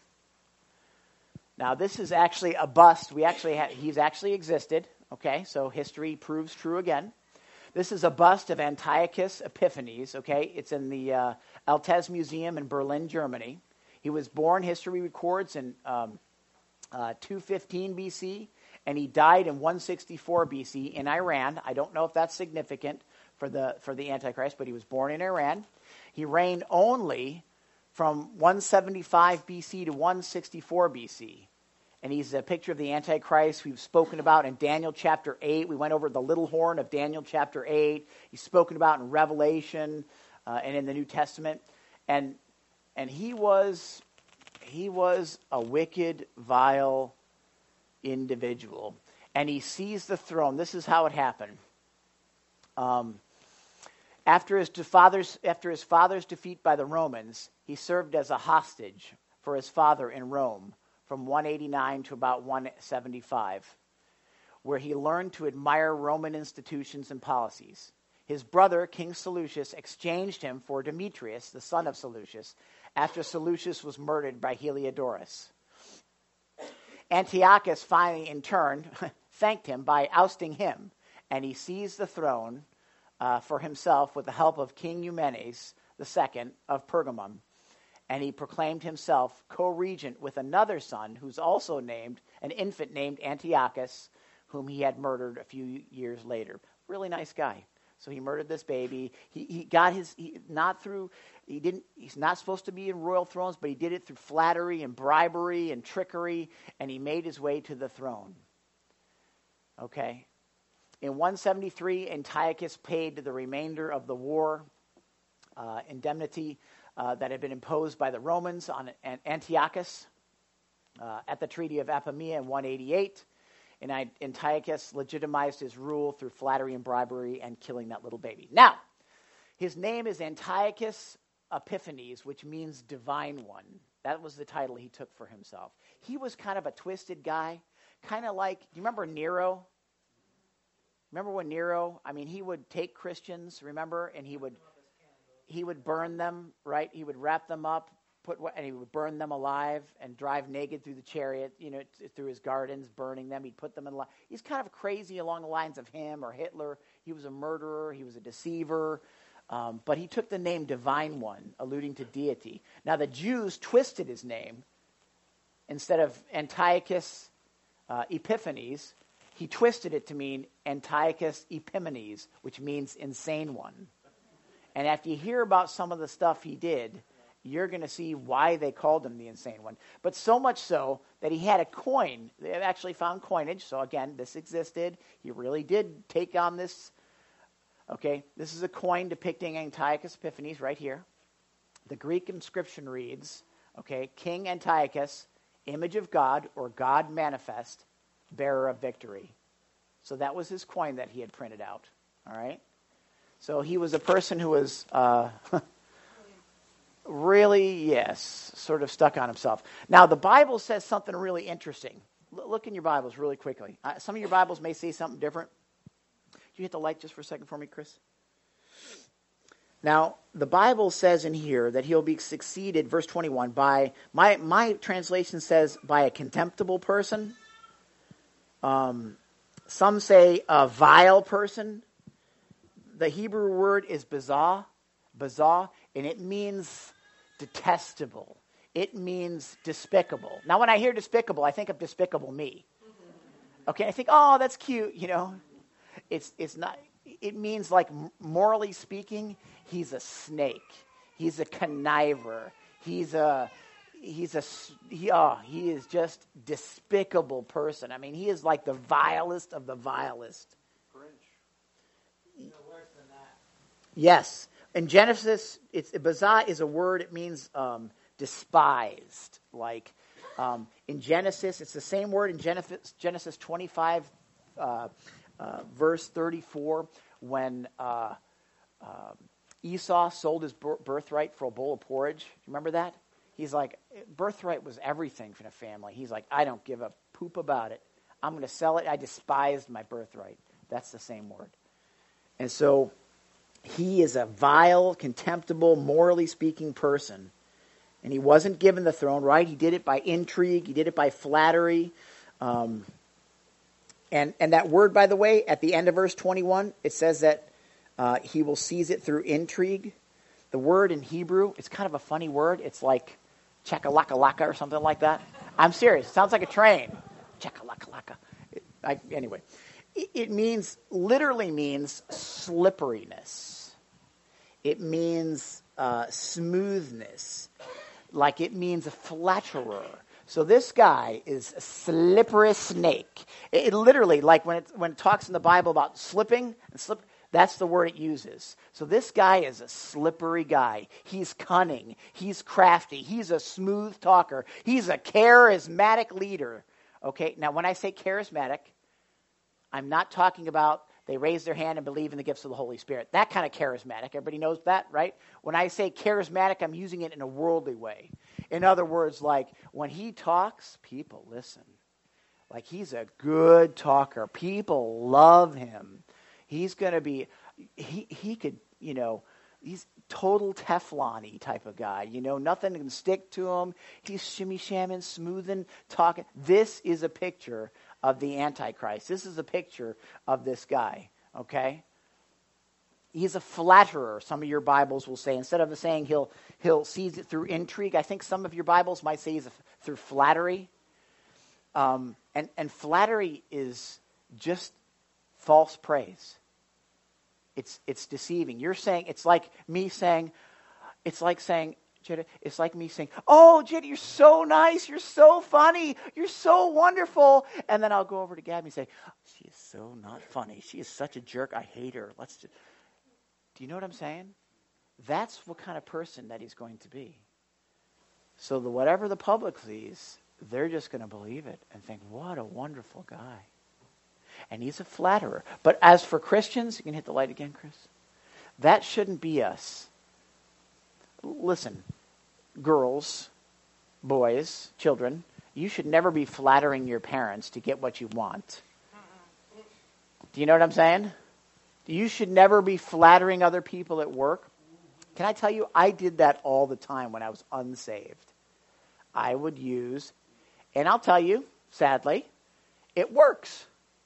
Now, this is actually a bust. He's actually existed. Okay, so history proves true again. This is a bust of Antiochus Epiphanes. Okay, it's in the Altez Museum in Berlin, Germany. He was born, history records, in 215 BC, and he died in 164 BC in Iran. I don't know if that's significant for the Antichrist, but he was born in Iran. He reigned only from 175 BC to 164 BC. And he's a picture of the Antichrist we've spoken about in Daniel chapter 8. We went over the little horn of Daniel chapter 8. He's spoken about in Revelation and in the New Testament. And he was a wicked, vile individual. And he seized the throne. This is how it happened. After his father's defeat by the Romans, he served as a hostage for his father in Rome from 189 to about 175, where he learned to admire Roman institutions and policies. His brother, King Seleucus, exchanged him for Demetrius, the son of Seleucus, after Seleucus was murdered by Heliodorus. Antiochus finally, in turn, thanked him by ousting him, and he seized the throne for himself with the help of King Eumenes II of Pergamum. And he proclaimed himself co-regent with another son who's also named, an infant named Antiochus, whom he had murdered a few years later. Really nice guy. So he murdered this baby. He got his, he's not supposed to be in royal thrones, but he did it through flattery and bribery and trickery, and he made his way to the throne. Okay. In 173, Antiochus paid the remainder of the war indemnity that had been imposed by the Romans on Antiochus at the Treaty of Apamea in 188. And Antiochus legitimized his rule through flattery and bribery and killing that little baby. Now, his name is Antiochus Epiphanes, which means divine one. That was the title he took for himself. He was kind of a twisted guy, kind of like, do you remember Nero? Remember when Nero, he would take Christians, remember, and he would burn them, right? He would wrap them up, and he would burn them alive and drive naked through the chariot, through his gardens, burning them. He'd put them in. He's kind of crazy along the lines of him or Hitler. He was a murderer. He was a deceiver. But he took the name Divine One, alluding to deity. Now, the Jews twisted his name. Instead of Antiochus Epiphanes, he twisted it to mean Antiochus Epimanes, which means insane one. And after you hear about some of the stuff he did, you're going to see why they called him the insane one. But so much so that he had a coin. They actually found coinage. So again, this existed. He really did take on this. Okay, this is a coin depicting Antiochus Epiphanes right here. The Greek inscription reads, okay, King Antiochus, image of God or God manifest, bearer of victory. So that was his coin that he had printed out. All right. So he was a person who was really, yes, sort of stuck on himself. Now, the Bible says something really interesting. Look in your Bibles really quickly. Some of your Bibles may say something different. Can you hit the light just for a second for me, Chris? Now, the Bible says in here that he'll be succeeded, verse 21, by, my translation says, by a contemptible person. Some say a vile person. The Hebrew word is bazah, and it means detestable. It means despicable. Now, when I hear despicable, I think of Despicable Me. Okay, I think, oh, that's cute, It's not. It means, like, morally speaking, he's a snake. He's a conniver. He is just despicable person. He is like the vilest of the vilest. Worse than that. Yes. In Genesis, bazah is a word, it means despised. Like, in Genesis, it's the same word in Genesis 25, verse 34, when Esau sold his birthright for a bowl of porridge. Remember that? He's like, birthright was everything for the family. He's like, I don't give a poop about it. I'm going to sell it. I despised my birthright. That's the same word. And so he is a vile, contemptible, morally speaking person. And he wasn't given the throne, right? He did it by intrigue. He did it by flattery. And that word, by the way, at the end of verse 21, it says that he will seize it through intrigue. The word in Hebrew, it's kind of a funny word. It's like chakalaka or something like that. I'm serious. It sounds like a train. Chakalaka. Anyway. It literally means slipperiness. It means smoothness. Like it means a flatterer. So this guy is a slippery snake. It literally, like when it talks in the Bible about slipping, that's the word it uses. So this guy is a slippery guy. He's cunning. He's crafty. He's a smooth talker. He's a charismatic leader. Okay, now when I say charismatic, I'm not talking about they raise their hand and believe in the gifts of the Holy Spirit. That kind of charismatic. Everybody knows that, right? When I say charismatic, I'm using it in a worldly way. In other words, like when he talks, people listen. Like he's a good talker. People love him. He's going to be, he could, he's total Teflon-y type of guy. Nothing can stick to him. He's shimmy-shamming, smoothing, talking. This is a picture of the Antichrist. This is a picture of this guy, okay? He's a flatterer, some of your Bibles will say. Instead of saying he'll seize it through intrigue, I think some of your Bibles might say through flattery. And flattery is just false praise. It's deceiving. You're saying, it's like me saying, Jada, it's like me saying, oh, Jada, you're so nice, you're so funny, you're so wonderful. And then I'll go over to Gabby and say, she is so not funny. She is such a jerk. I hate her. Do you know what I'm saying? That's what kind of person that he's going to be. So whatever the public sees, they're just going to believe it and think, what a wonderful guy. And he's a flatterer. But as for Christians, you can hit the light again, Chris. That shouldn't be us. Listen, girls, boys, children, you should never be flattering your parents to get what you want. Do you know what I'm saying? You should never be flattering other people at work. Can I tell you, I did that all the time when I was unsaved. I would use, and I'll tell you, sadly, it works.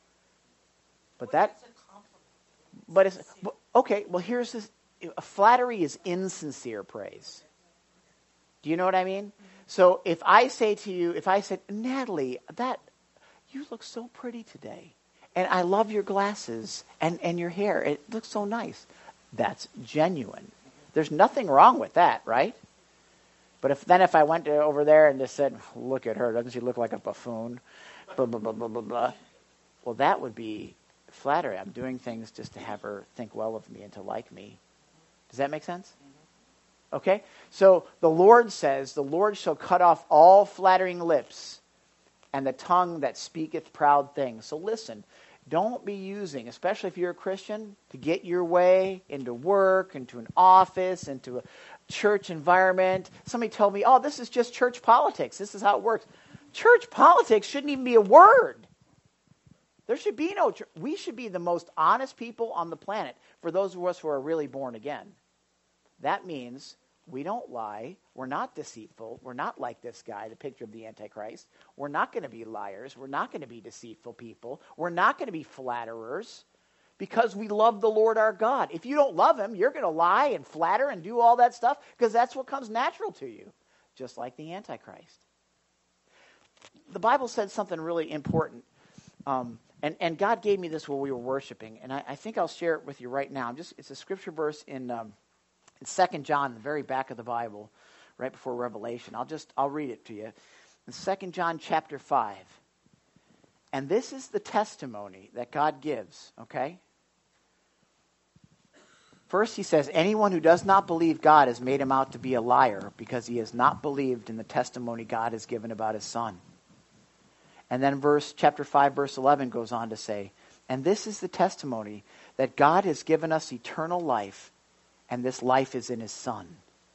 Here's this. Flattery is insincere praise. Do you know what I mean? So if I said, Natalie, you look so pretty today, and I love your glasses and your hair, it looks so nice. That's genuine. There's nothing wrong with that, right? But if I went over there and just said, look at her, doesn't she look like a buffoon? Blah, blah, blah, blah, blah, blah. Well, that would be flattery. I'm doing things just to have her think well of me and to like me. Does that make sense? Okay? So the Lord says, the Lord shall cut off all flattering lips and the tongue that speaketh proud things. So listen, don't be using, especially if you're a Christian, to get your way into work, into an office, into a church environment. Somebody told me, oh, this is just church politics. This is how it works. Church politics shouldn't even be a word. There should be no church. We should be the most honest people on the planet for those of us who are really born again. That means we don't lie. We're not deceitful. We're not like this guy, the picture of the Antichrist. We're not going to be liars. We're not going to be deceitful people. We're not going to be flatterers because we love the Lord our God. If you don't love him, you're going to lie and flatter and do all that stuff because that's what comes natural to you, just like the Antichrist. The Bible said something really important. And God gave me this while we were worshiping, and I think I'll share it with you right now. It's a scripture verse in 2 John, the very back of the Bible, right before Revelation. I'll read it to you. In 2 John chapter 5. And this is the testimony that God gives, okay? First he says, anyone who does not believe God has made him out to be a liar because he has not believed in the testimony God has given about his Son. And then chapter 5, verse 11 goes on to say, and this is the testimony that God has given us eternal life, and this life is in his Son.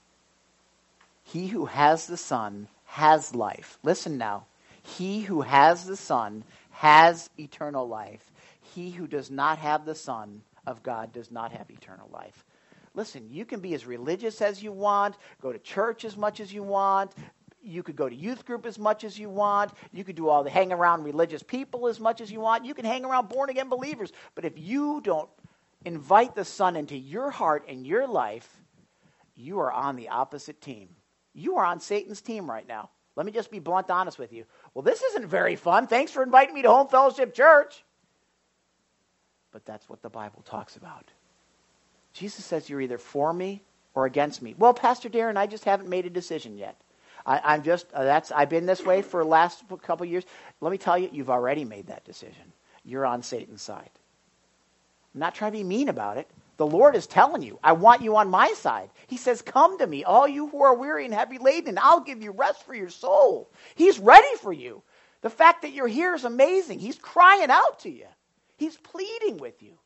He who has the Son has life. Listen now. He who has the Son has eternal life. He who does not have the Son of God does not have eternal life. Listen, you can be as religious as you want, go to church as much as you want, you could go to youth group as much as you want. You could do hang around religious people as much as you want. You can hang around born-again believers. But if you don't invite the Son into your heart and your life, you are on the opposite team. You are on Satan's team right now. Let me just be blunt honest with you. Well, this isn't very fun. Thanks for inviting me to Home Fellowship Church. But that's what the Bible talks about. Jesus says you're either for me or against me. Well, Pastor Darren, I just haven't made a decision yet. I've been this way for the last couple of years. Let me tell you, you've already made that decision. You're on Satan's side. I'm not trying to be mean about it. The Lord is telling you, I want you on my side. He says, come to me, all you who are weary and heavy laden, and I'll give you rest for your soul. He's ready for you. The fact that you're here is amazing. He's crying out to you. He's pleading with you.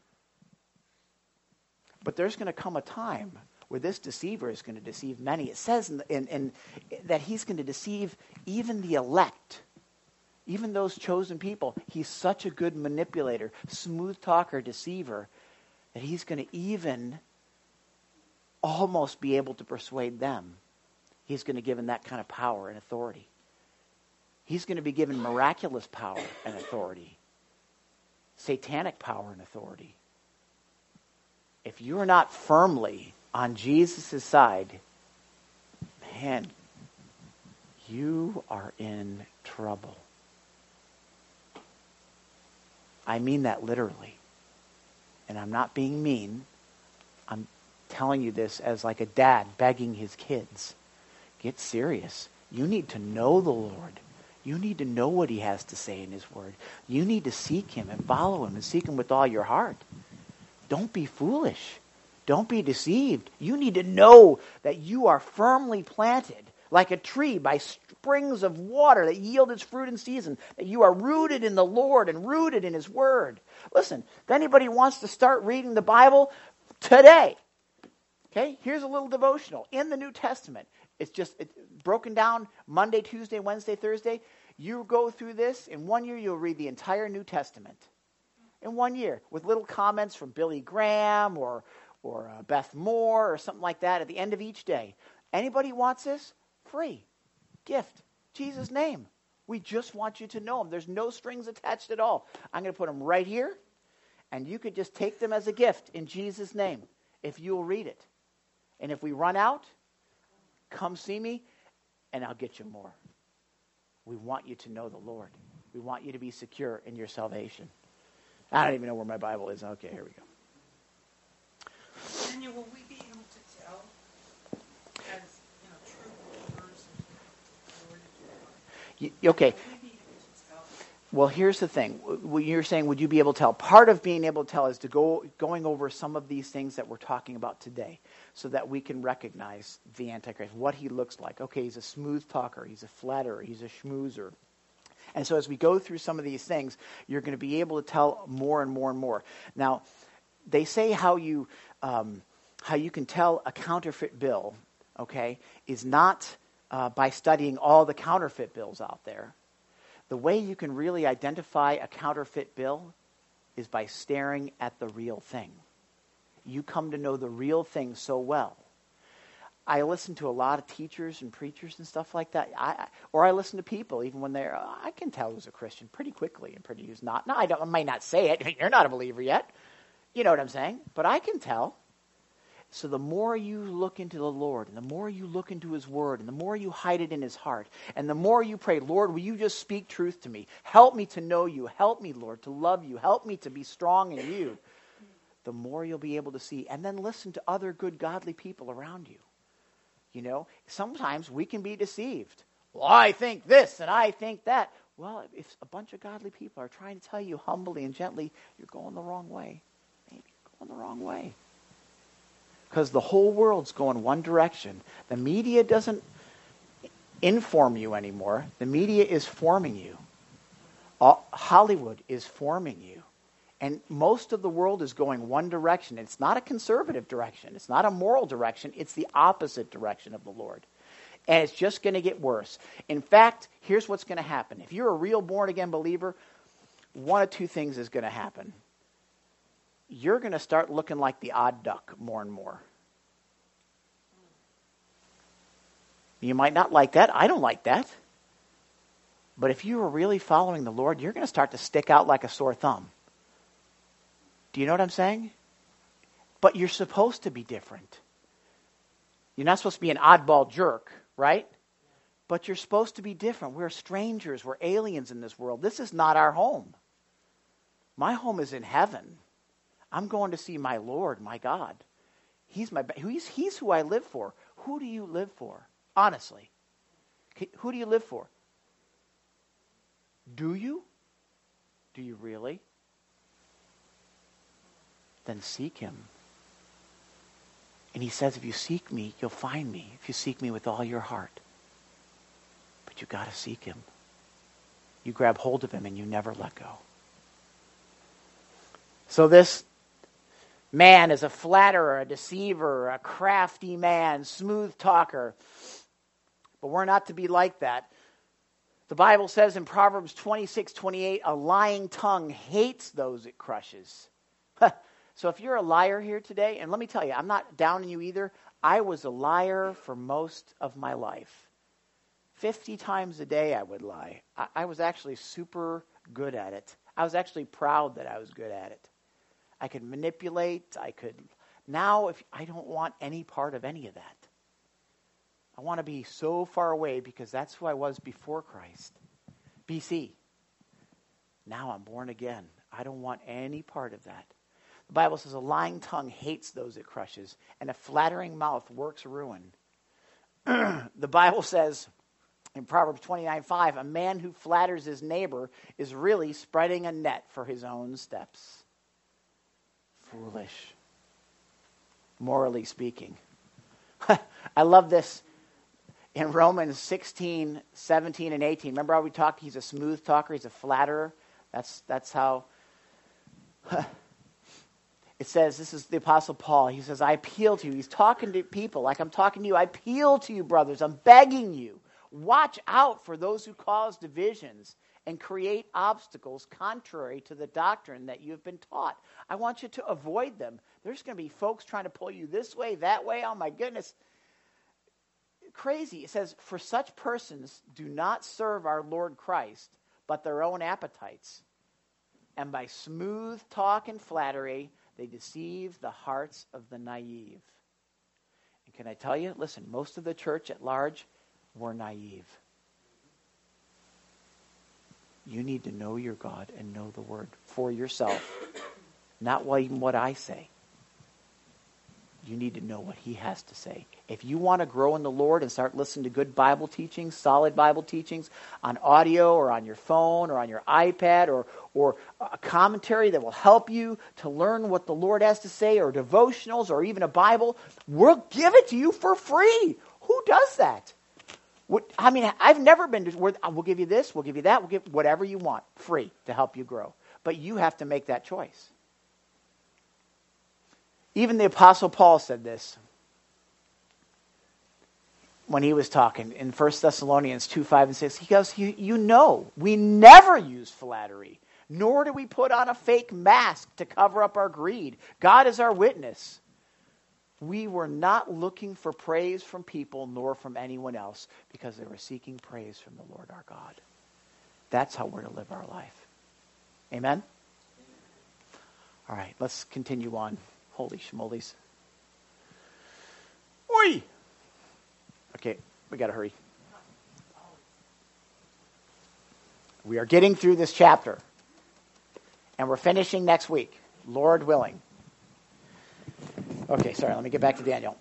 But there's going to come a time where this deceiver is going to deceive many. It says in that he's going to deceive even the elect, even those chosen people. He's such a good manipulator, smooth talker, deceiver, that he's going to even almost be able to persuade them. He's going to give them that kind of power and authority. He's going to be given miraculous power and authority, satanic power and authority. If you're not firmly on Jesus' side, man, you are in trouble. I mean that literally. And I'm not being mean. I'm telling you this as like a dad begging his kids. Get serious. You need to know the Lord. You need to know what he has to say in his word. You need to seek him and follow him and seek him with all your heart. Don't be foolish. Don't be deceived. You need to know that you are firmly planted like a tree by springs of water that yield its fruit in season, that you are rooted in the Lord and rooted in his word. Listen, if anybody wants to start reading the Bible today, okay, here's a little devotional in the New Testament. It's broken down Monday, Tuesday, Wednesday, Thursday. You go through this. In 1 year, you'll read the entire New Testament. In 1 year, with little comments from Billy Graham or Beth Moore or something like that at the end of each day. Anybody wants this? Free. Gift. Jesus' name. We just want you to know him. There's no strings attached at all. I'm going to put them right here, and you could just take them as a gift in Jesus' name if you'll read it. And if we run out, come see me, and I'll get you more. We want you to know the Lord. We want you to be secure in your salvation. I don't even know where my Bible is. Okay, here we go. Daniel, will we be able to tell as true believers Okay. will we be able to tell? Well, here's the thing. You're saying, would you be able to tell? Part of being able to tell is going over some of these things that we're talking about today so that we can recognize the Antichrist, what he looks like. Okay, he's a smooth talker. He's a flatterer. He's a schmoozer. And so as we go through some of these things, you're going to be able to tell more and more and more. Now, they say how you can tell a counterfeit bill, okay, is not by studying all the counterfeit bills out there. The way you can really identify a counterfeit bill is by staring at the real thing. You come to know the real thing so well. I listen to a lot of teachers and preachers and stuff like that. I listen to people even when I can tell who's a Christian pretty quickly and pretty who's not. No, I might not say it. You're not a believer yet. You know what I'm saying? But I can tell. So the more you look into the Lord, and the more you look into his word, and the more you hide it in his heart, and the more you pray, Lord, will you just speak truth to me? Help me to know you. Help me, Lord, to love you. Help me to be strong in you. The more you'll be able to see. And then listen to other good, godly people around you. You know, sometimes we can be deceived. Well, I think this and I think that. Well, if a bunch of godly people are trying to tell you humbly and gently, you're going the wrong way. Maybe you're going the wrong way. Because the whole world's going one direction. The media doesn't inform you anymore. The media is forming you. Hollywood is forming you. And most of the world is going one direction. It's not a conservative direction. It's not a moral direction. It's the opposite direction of the Lord. And it's just going to get worse. In fact, here's what's going to happen. If you're a real born-again believer, one of two things is going to happen. You're going to start looking like the odd duck more and more. You might not like that. I don't like that. But if you are really following the Lord, you're going to start to stick out like a sore thumb. Do you know what I'm saying? But you're supposed to be different. You're not supposed to be an oddball jerk, right? But you're supposed to be different. We're strangers. We're aliens in this world. This is not our home. My home is in heaven. I'm going to see my Lord, my God. He's who I live for. Who do you live for? Honestly. Who do you live for? Do you? Do you really? Then seek him. And he says, if you seek me, you'll find me. If you seek me with all your heart. But you got to seek him. You grab hold of him and you never let go. So this man is a flatterer, a deceiver, a crafty man, smooth talker. But we're not to be like that. The Bible says in Proverbs 26:28, a lying tongue hates those it crushes. So if you're a liar here today, and let me tell you, I'm not downing you either. I was a liar for most of my life. 50 times a day I would lie. I was actually super good at it. I was actually proud that I was good at it. I could manipulate. Now I don't want any part of any of that. I want to be so far away because that's who I was before Christ. BC. Now I'm born again. I don't want any part of that. The Bible says a lying tongue hates those it crushes, and a flattering mouth works ruin. The Bible says in Proverbs 29:5, a man who flatters his neighbor is really spreading a net for his own steps. Foolish, morally speaking. I love this in Romans 16, 17, and 18. Remember how we talked? He's a smooth talker. He's a flatterer. That's how... It says, this is the Apostle Paul. He says, I appeal to you. He's talking to people like I'm talking to you. I appeal to you, brothers. I'm begging you. Watch out for those who cause divisions and create obstacles contrary to the doctrine that you have been taught. I want you to avoid them. There's going to be folks trying to pull you this way, that way. Oh, my goodness. Crazy. It says, for such persons do not serve our Lord Christ, but their own appetites. And by smooth talk and flattery, they deceive the hearts of the naive. And can I tell you, listen, most of the church at large were naive. You need to know your God and know the Word for yourself. Not even what I say. You need to know what He has to say. If you want to grow in the Lord and start listening to good Bible teachings, solid Bible teachings, on audio or on your phone or on your iPad or a commentary that will help you to learn what the Lord has to say, or devotionals or even a Bible, we'll give it to you for free. Who does that? I mean, I've never been to where we'll give you this, we'll give you that, we'll give whatever you want, free to help you grow. But you have to make that choice. Even the Apostle Paul said this when he was talking in 1 Thessalonians 2, 5, and 6. He goes, you know, we never use flattery, nor do we put on a fake mask to cover up our greed. God is our witness. We were not looking for praise from people nor from anyone else, because they were seeking praise from the Lord our God. That's how we're to live our life. Amen? All right, let's continue on. Holy schmolies. Oi! Okay, we got to hurry. We are getting through this chapter. And we're finishing next week, Lord willing. Okay, sorry, let me get back to Daniel.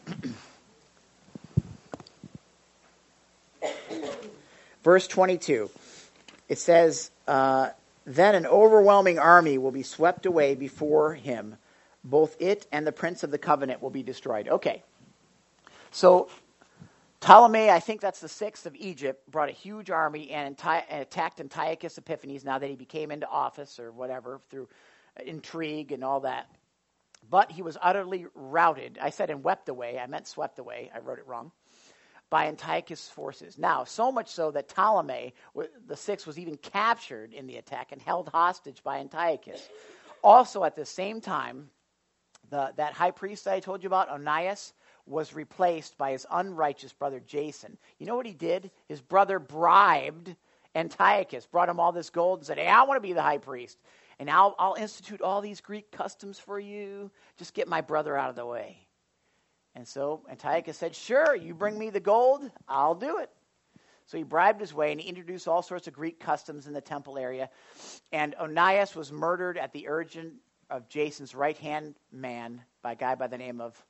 Verse 22. It says, then an overwhelming army will be swept away before him. Both it and the prince of the covenant will be destroyed. Okay. So Ptolemy, I think that's the sixth of Egypt, brought a huge army and attacked Antiochus Epiphanes now that he became into office or whatever through intrigue and all that. But he was utterly routed. I said and wept away. I meant swept away. I wrote it wrong. By Antiochus' forces. Now, so much so that Ptolemy, the sixth, was even captured in the attack and held hostage by Antiochus. Also at the same time, that high priest that I told you about, Onias, was replaced by his unrighteous brother Jason. You know what he did? His brother bribed Antiochus, brought him all this gold and said, hey, I want to be the high priest. And I'll institute all these Greek customs for you. Just get my brother out of the way. And so Antiochus said, sure, you bring me the gold, I'll do it. So he bribed his way and he introduced all sorts of Greek customs in the temple area. And Onias was murdered at the urgent of Jason's right-hand man by a guy by the name of,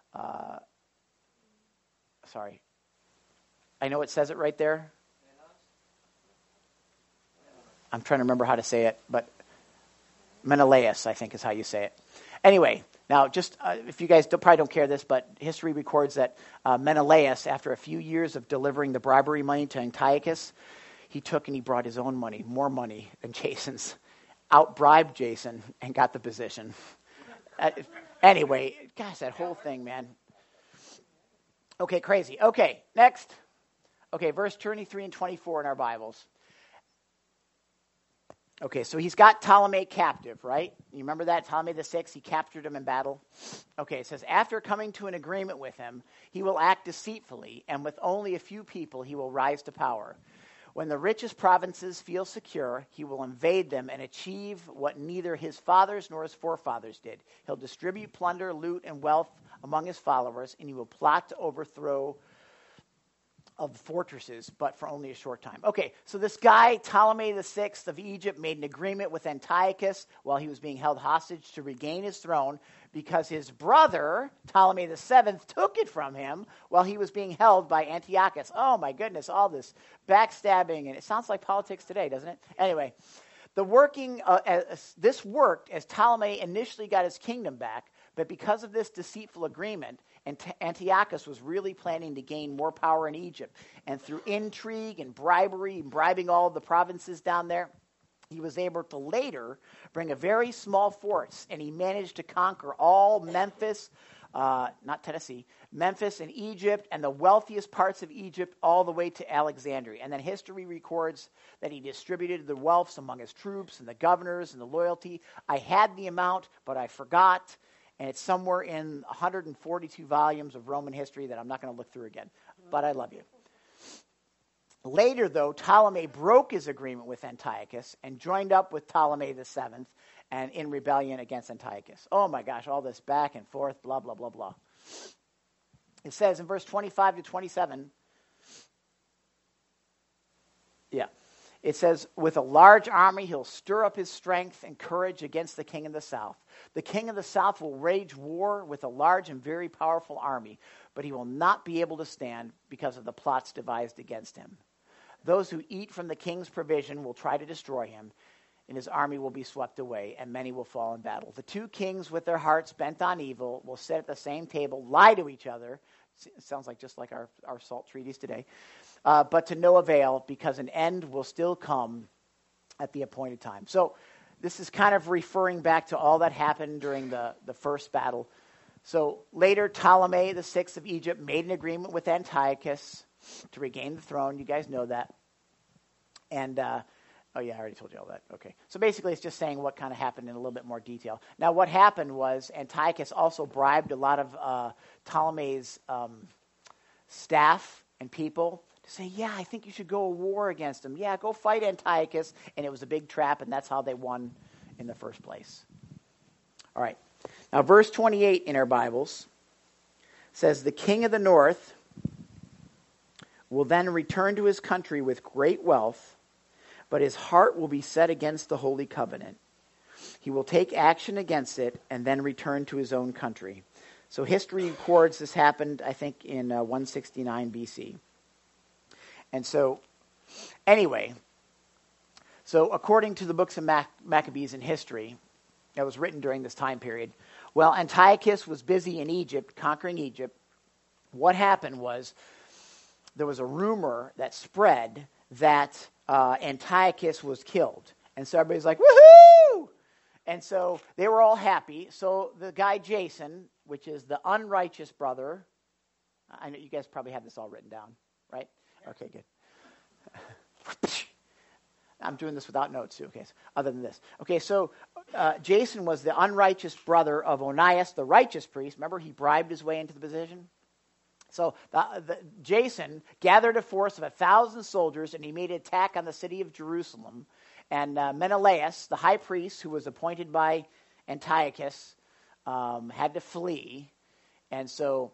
I know it says it right there. I'm trying to remember how to say it, but Menelaus, I think is how you say it. Anyway, now just if you guys probably don't care this, but history records that Menelaus, after a few years of delivering the bribery money to Antiochus, he took and he brought his own money, more money than Jason's, out-bribed Jason and got the position. Anyway, gosh, that whole thing, man. Okay, crazy. Okay, next. Okay, verse 23 and 24 in our Bibles. Okay, so he's got Ptolemy captive, right? You remember that? Ptolemy the Sixth, he captured him in battle. Okay, it says, after coming to an agreement with him, he will act deceitfully, and with only a few people he will rise to power. When the richest provinces feel secure, he will invade them and achieve what neither his fathers nor his forefathers did. He'll distribute plunder, loot, and wealth among his followers, and he will plot to overthrow of fortresses, but for only a short time. Okay, so this guy, Ptolemy VI of Egypt, made an agreement with Antiochus while he was being held hostage to regain his throne because his brother, Ptolemy VII, took it from him while he was being held by Antiochus. Oh my goodness, all this backstabbing, and it sounds like politics today, doesn't it? Anyway, this worked as Ptolemy initially got his kingdom back, but because of this deceitful agreement, Antiochus was really planning to gain more power in Egypt. And through intrigue and bribery, bribing all of the provinces down there, he was able to later bring a very small force, and he managed to conquer all Memphis, not Tennessee, Memphis and Egypt, and the wealthiest parts of Egypt all the way to Alexandria. And then history records that he distributed the wealth among his troops and the governors and the loyalty. I had the amount, but I forgot. And it's somewhere in 142 volumes of Roman history that I'm not going to look through again. But I love you. Later, though, Ptolemy broke his agreement with Antiochus and joined up with Ptolemy VII and in rebellion against Antiochus. Oh my gosh, all this back and forth, blah, blah, blah, blah. It says in verse 25 to 27, it says, with a large army, he'll stir up his strength and courage against the king of the south. The king of the south will wage war with a large and very powerful army, but he will not be able to stand because of the plots devised against him. Those who eat from the king's provision will try to destroy him, and his army will be swept away, and many will fall in battle. The two kings, with their hearts bent on evil, will sit at the same table, lie to each other. It sounds like just like our SALT treaties today. But to no avail, because an end will still come at the appointed time. So this is kind of referring back to all that happened during the first battle. So later, Ptolemy VI of Egypt made an agreement with Antiochus to regain the throne. You guys know that. And, I already told you all that. Okay. So basically, it's just saying what kind of happened in a little bit more detail. Now, what happened was Antiochus also bribed a lot of Ptolemy's staff and people to say, yeah, I think you should go to war against him. Yeah, go fight Antiochus. And it was a big trap, and that's how they won in the first place. All right. Now, verse 28 in our Bibles says, the king of the north will then return to his country with great wealth, but his heart will be set against the Holy Covenant. He will take action against it and then return to his own country. So history records this happened, I think, in 169 BC. And so, anyway, so according to the books of Maccabees in history that was written during this time period, while Antiochus was busy in Egypt, conquering Egypt, what happened was there was a rumor that spread that Antiochus was killed. And so everybody's like, woohoo! And so they were all happy. So the guy Jason, which is the unrighteous brother, I know you guys probably have this all written down, right? Okay, good. I'm doing this without notes too, okay, other than this. Okay, so Jason was the unrighteous brother of Onias, the righteous priest. Remember, he bribed his way into the position? So Jason gathered a force of 1,000 soldiers, and he made an attack on the city of Jerusalem. And Menelaus, the high priest, who was appointed by Antiochus, had to flee. And so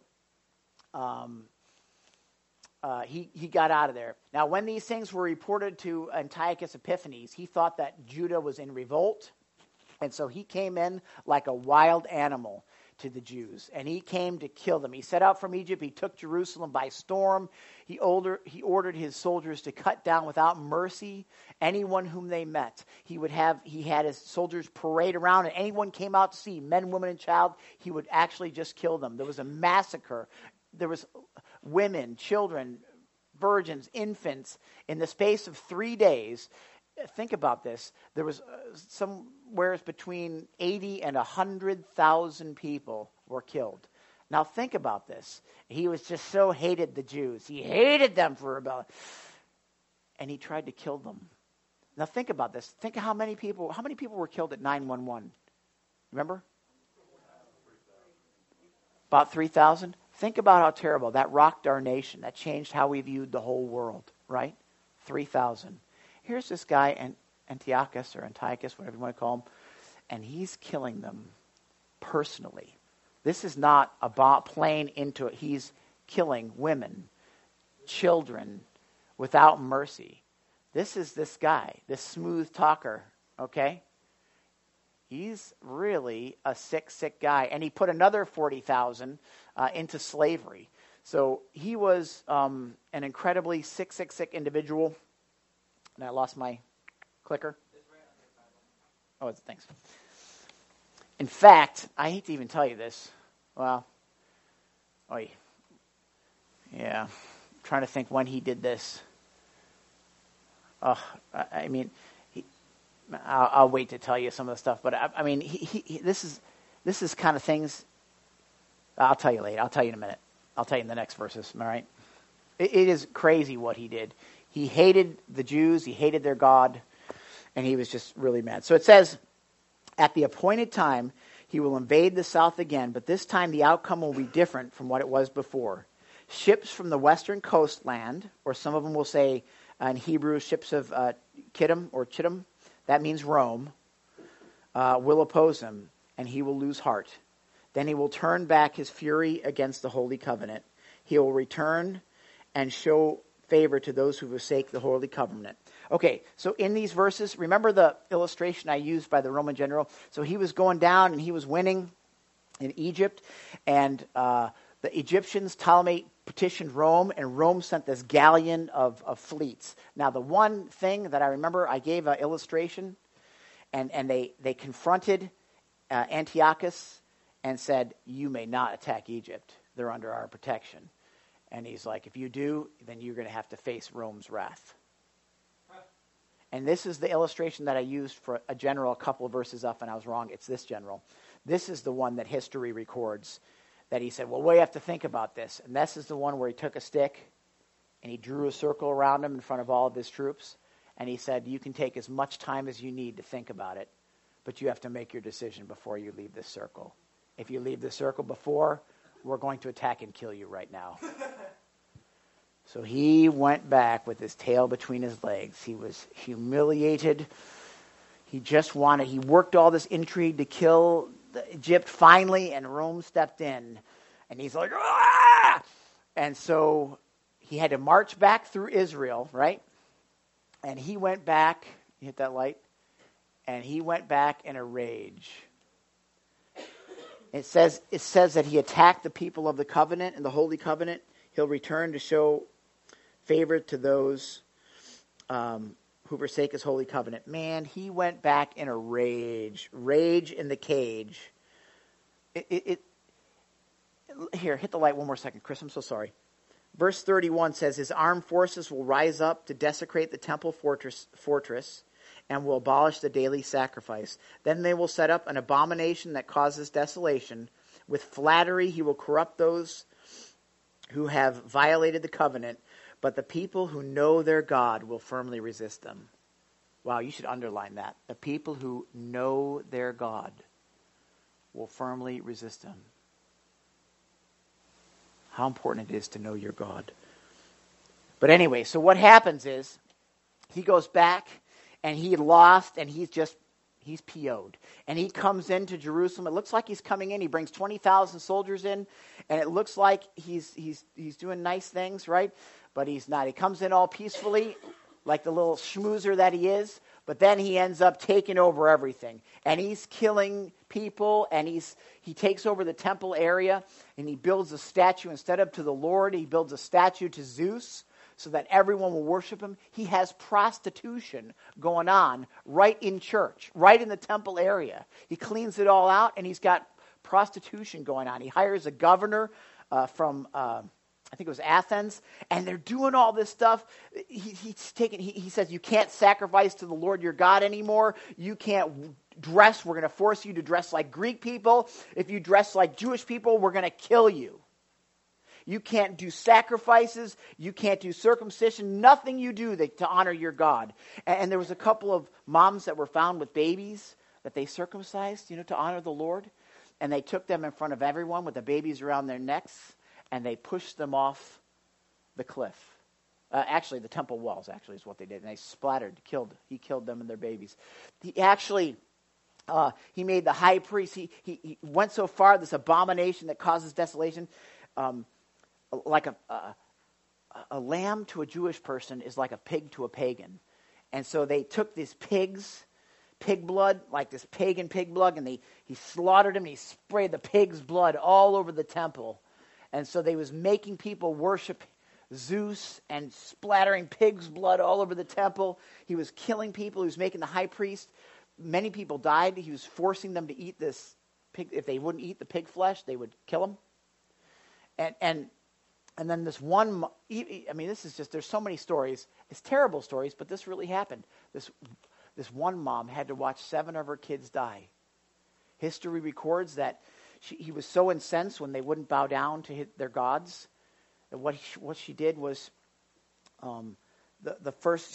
he got out of there. Now, when these things were reported to Antiochus Epiphanes, he thought that Judah was in revolt. And so he came in like a wild animal to the Jews, and he came to kill them. He set out from Egypt. He took Jerusalem by storm. He ordered his soldiers to cut down without mercy anyone whom they met. He had his soldiers parade around, and anyone came out to see, men, women, and child, he would actually just kill them. There was a massacre. There was women, children, virgins, infants. In the space of 3 days, think about this. There was somewhere between 80 and 100,000 people were killed. Now think about this. He was just so hated the Jews. He hated them for rebellion. And he tried to kill them. Now think about this. Think of how many people were killed at 9/11. Remember? About 3,000. Think about how terrible. That rocked our nation. That changed how we viewed the whole world, right? 3,000. Here's this guy, Antiochus, whatever you want to call him, and he's killing them personally. This is not about playing into it. He's killing women, children without mercy. This is this guy, this smooth talker, okay? He's really a sick guy. And he put another 40,000 into slavery. So he was an incredibly sick individual. And I lost my clicker. Oh, thanks. In fact, I hate to even tell you this. Well, yeah. I'm trying to think when he did this. I mean, I'll wait to tell you some of the stuff. But I mean, this is kind of things. I'll tell you later. I'll tell you in a minute. I'll tell you in the next verses. All right. It is crazy what he did. He hated the Jews. He hated their God, and he was just really mad. So it says, at the appointed time, he will invade the south again, but this time the outcome will be different from what it was before. Ships from the western coastland, or some of them will say in Hebrew, ships of Chittim, that means Rome, will oppose him, and he will lose heart. Then he will turn back his fury against the Holy Covenant. He will return and show favor to those who forsake the Holy Covenant. Okay, so in these verses, remember the illustration I used by the Roman general? So he was going down and he was winning in Egypt, and the Egyptians, Ptolemy, petitioned Rome, and Rome sent this galleon of fleets. Now, the one thing that I remember, I gave an illustration, and they confronted Antiochus and said, "You may not attack Egypt. They're under our protection." And he's like, "If you do, then you're going to have to face Rome's wrath." And this is the illustration that I used for a general a couple of verses up, and I was wrong. It's this general. This is the one that history records that he said, well, we have to think about this. And this is the one where he took a stick and he drew a circle around him in front of all of his troops. And he said, you can take as much time as you need to think about it, but you have to make your decision before you leave this circle. If you leave the circle before, we're going to attack and kill you right now. So he went back with his tail between his legs. He was humiliated. He worked all this intrigue to kill Egypt finally, and Rome stepped in. And he's like, ah! And so he had to march back through Israel, right? And he went back, you hit that light, and he went back in a rage. It says that he attacked the people of the covenant and the Holy Covenant. He'll return to show favor to those who forsake his holy covenant. Man, he went back in a rage in the cage. Here, hit the light one more second, Chris. I'm so sorry. Verse 31 says, his armed forces will rise up to desecrate the temple fortress and will abolish the daily sacrifice. Then they will set up an abomination that causes desolation. With flattery, he will corrupt those who have violated the covenant, but the people who know their God will firmly resist them. Wow, you should underline that. The people who know their God will firmly resist them. How important it is to know your God. But anyway, so what happens is he goes back and he lost and he's PO'd. And he comes into Jerusalem. It looks like he's coming in. He brings 20,000 soldiers in. And it looks like he's doing nice things, right? But he's not. He comes in all peacefully, like the little schmoozer that he is. But then he ends up taking over everything. And he's killing people. And he takes over the temple area. And he builds a statue. Instead of to the Lord, he builds a statue to Zeus, so that everyone will worship him. He has prostitution going on right in church, right in the temple area. He cleans it all out, and he's got prostitution going on. He hires a governor from, I think it was Athens, and they're doing all this stuff. He says, you can't sacrifice to the Lord your God anymore. You can't dress. We're going to force you to dress like Greek people. If you dress like Jewish people, we're going to kill you. You can't do sacrifices. You can't do circumcision. Nothing you do to honor your God. And there was a couple of moms that were found with babies that they circumcised, to honor the Lord. And they took them in front of everyone with the babies around their necks, and they pushed them off the cliff. Actually, the temple walls, is what they did. And they he killed them and their babies. He made the high priest, he went so far, this abomination that causes desolation, like a lamb to a Jewish person is like a pig to a pagan. And so they took these pigs, pig blood, like this pagan pig blood, and he slaughtered him and he sprayed the pig's blood all over the temple. And so they was making people worship Zeus and splattering pig's blood all over the temple. He was killing people. He was making the high priest. Many people died. He was forcing them to eat this pig. If they wouldn't eat the pig flesh, they would kill them. And then this one, I mean, this is just, there's so many stories. It's terrible stories, but this really happened. This one mom had to watch 7 of her kids die. History records that he was so incensed when they wouldn't bow down to their gods. That what she did was, the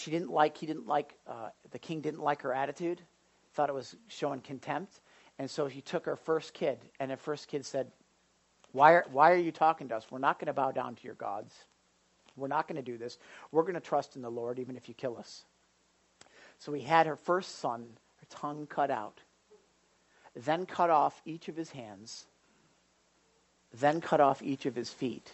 king didn't like her attitude, thought it was showing contempt, and so he took her first kid, and her first kid said, Why are you talking to us? We're not going to bow down to your gods. We're not going to do this. We're going to trust in the Lord even if you kill us. So he had her first son, her tongue cut out, then cut off each of his hands, then cut off each of his feet.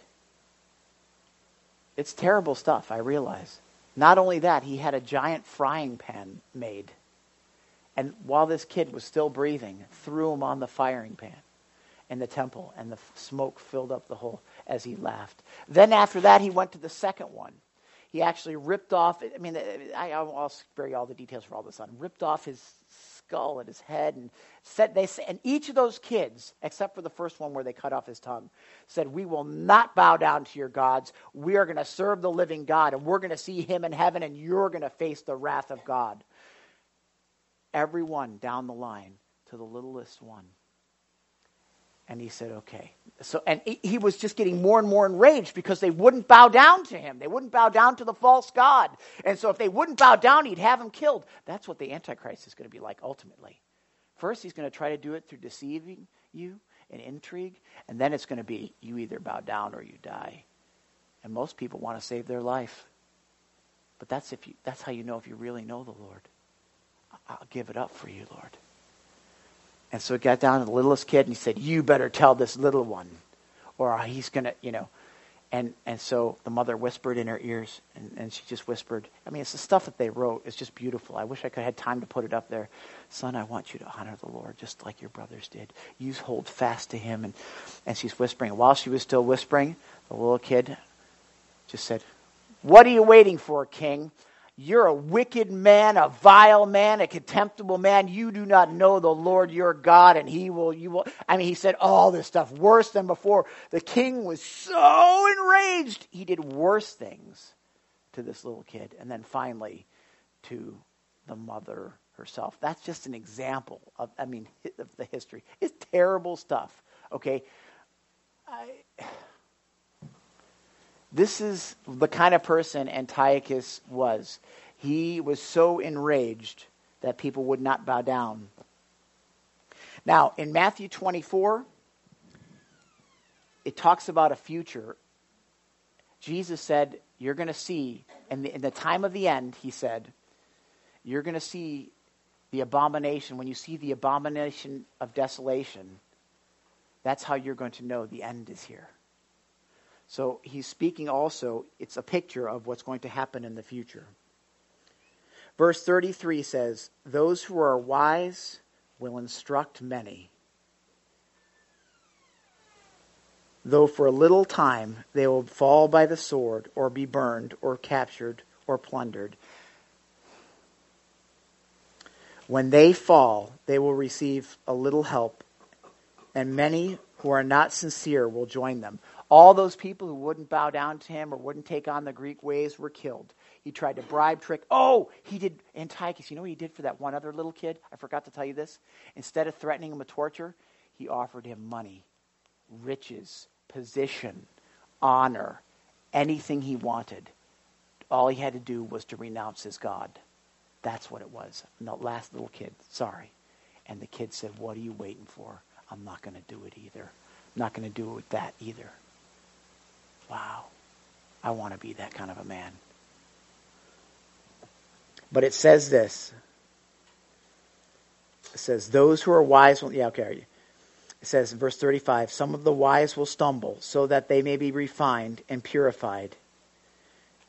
It's terrible stuff, I realize. Not only that, he had a giant frying pan made. And while this kid was still breathing, threw him on the firing pan in the temple, and the smoke filled up the hole as he laughed. Then after that, he went to the second one. He actually ripped off, I mean, I'll spare you all the details for all this on, ripped off his skull and his head, and and each of those kids, except for the first one where they cut off his tongue, said, we will not bow down to your gods. We are going to serve the living God, and we're going to see him in heaven, and you're going to face the wrath of God. Everyone down the line to the littlest one. And he said, okay. So, and he was just getting more and more enraged because they wouldn't bow down to him. They wouldn't bow down to the false god. And so if they wouldn't bow down, he'd have them killed. That's what the Antichrist is going to be like ultimately. First, he's going to try to do it through deceiving you and intrigue. And then it's going to be, you either bow down or you die. And most people want to save their life. But that's how you know if you really know the Lord. I'll give it up for you, Lord. And so it got down to the littlest kid, and he said, you better tell this little one, or he's going to, And so the mother whispered in her ears, and she just whispered. I mean, it's the stuff that they wrote. It's just beautiful. I wish I could have had time to put it up there. Son, I want you to honor the Lord just like your brothers did. You hold fast to him. And she's whispering. While she was still whispering, the little kid just said, what are you waiting for, King? You're a wicked man, a vile man, a contemptible man. You do not know the Lord your God, and you will. I mean, he said all this stuff worse than before. The king was so enraged, he did worse things to this little kid. And then finally to the mother herself. That's just an example of the history. It's terrible stuff, okay? This is the kind of person Antiochus was. He was so enraged that people would not bow down. Now, in Matthew 24, it talks about a future. Jesus said, you're going to see, in the time of the end, he said, you're going to see the abomination. When you see the abomination of desolation, that's how you're going to know the end is here. So he's speaking also, it's a picture of what's going to happen in the future. Verse 33 says, those who are wise will instruct many. Though for a little time they will fall by the sword, or be burned, or captured, or plundered. When they fall, they will receive a little help, and many who are not sincere will join them. All those people who wouldn't bow down to him or wouldn't take on the Greek ways were killed. He tried to bribe, trick. Oh, he did Antiochus. You know what he did for that one other little kid? I forgot to tell you this. Instead of threatening him with torture, he offered him money, riches, position, honor, anything he wanted. All he had to do was to renounce his God. That's what it was. And the last little kid, sorry. And the kid said, what are you waiting for? I'm not going to do it either. I'm not going to do it with that either. Wow. I want to be that kind of a man. But it says this. It says, those who are wise will... It says in verse 35, some of the wise will stumble so that they may be refined and purified.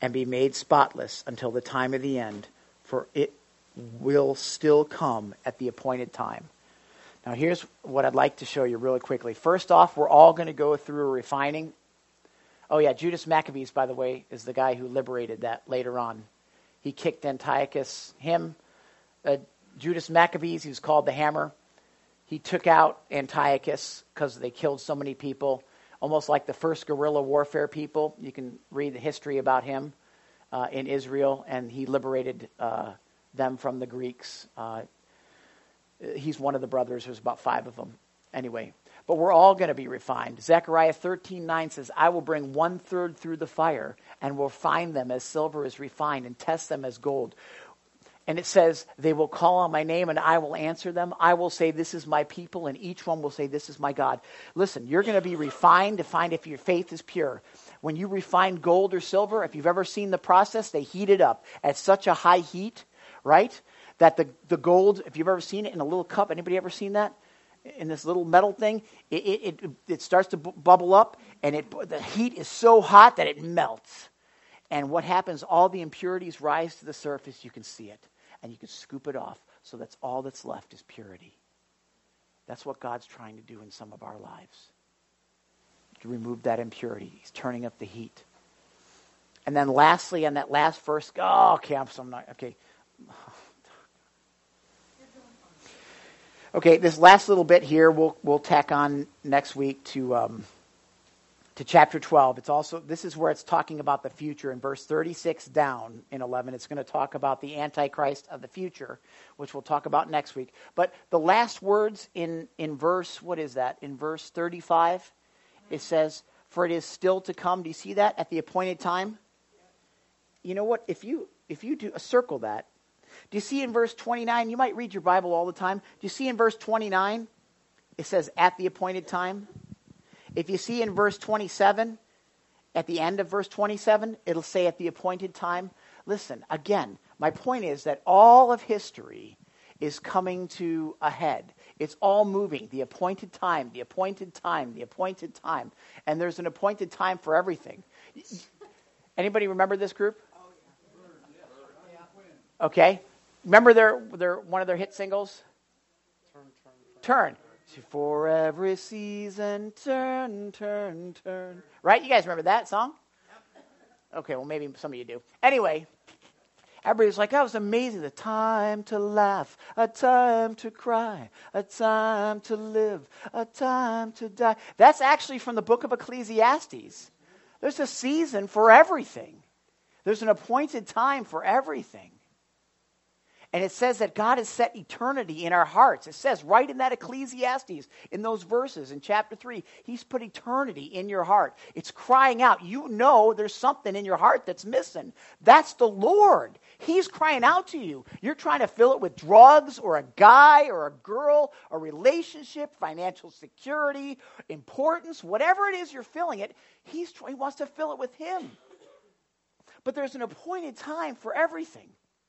and be made spotless until the time of the end, for it will still come at the appointed time. Now here's what I'd like to show you really quickly. First off, we're all going to go through a refining. Oh yeah, Judas Maccabeus, by the way, is the guy who liberated that later on. He kicked Antiochus. Judas Maccabeus, he was called the Hammer. He took out Antiochus because they killed so many people, almost like the first guerrilla warfare people. You can read the history about him in Israel, and he liberated them from the Greeks. He's one of the brothers. There's about 5 of them. Anyway, but we're all going to be refined. Zechariah 13:9 says, I will bring 1/3 through the fire and will refine them as silver is refined and test them as gold. And it says, they will call on my name and I will answer them. I will say, this is my people, and each one will say, this is my God. Listen, you're going to be refined to find if your faith is pure. When you refine gold or silver, if you've ever seen the process, they heat it up at such a high heat, right? That the gold, if you've ever seen it in a little cup, anybody ever seen that? In this little metal thing, it starts to bubble up, and the heat is so hot that it melts. And what happens, all the impurities rise to the surface, you can see it. And you can scoop it off, so that's all that's left is purity. That's what God's trying to do in some of our lives. To remove that impurity. He's turning up the heat. And then lastly, on that last verse, Okay, this last little bit here, we'll tack on next week to chapter 12. This is where it's talking about the future. In verse 36 down in 11, it's going to talk about the Antichrist of the future, which we'll talk about next week. But the last words in verse, what is that? In verse 35, it says, for it is still to come. Do you see that? At the appointed time? You know what? If you do circle that, do you see in verse 29? You might read your Bible all the time. Do you see in verse 29? It says, at the appointed time. If you see in verse 27, at the end of verse 27, it'll say at the appointed time. Listen, again, my point is that all of history is coming to a head. It's all moving. The appointed time, the appointed time, the appointed time. And there's an appointed time for everything. Anybody remember this group? Okay. Remember one of their hit singles? Turn. For every season, turn, turn, turn. Right? You guys remember that song? Okay, well, maybe some of you do. Anyway, everybody's like, that was amazing. A time to laugh, a time to cry, a time to live, a time to die. That's actually from the book of Ecclesiastes. There's a season for everything. There's an appointed time for everything. And it says that God has set eternity in our hearts. It says right in that Ecclesiastes, in those verses, in chapter 3, He's put eternity in your heart. It's crying out. You know there's something in your heart that's missing. That's the Lord. He's crying out to you. You're trying to fill it with drugs or a guy or a girl, a relationship, financial security, importance, whatever it is you're filling it, He wants to fill it with Him. But there's an appointed time for everything.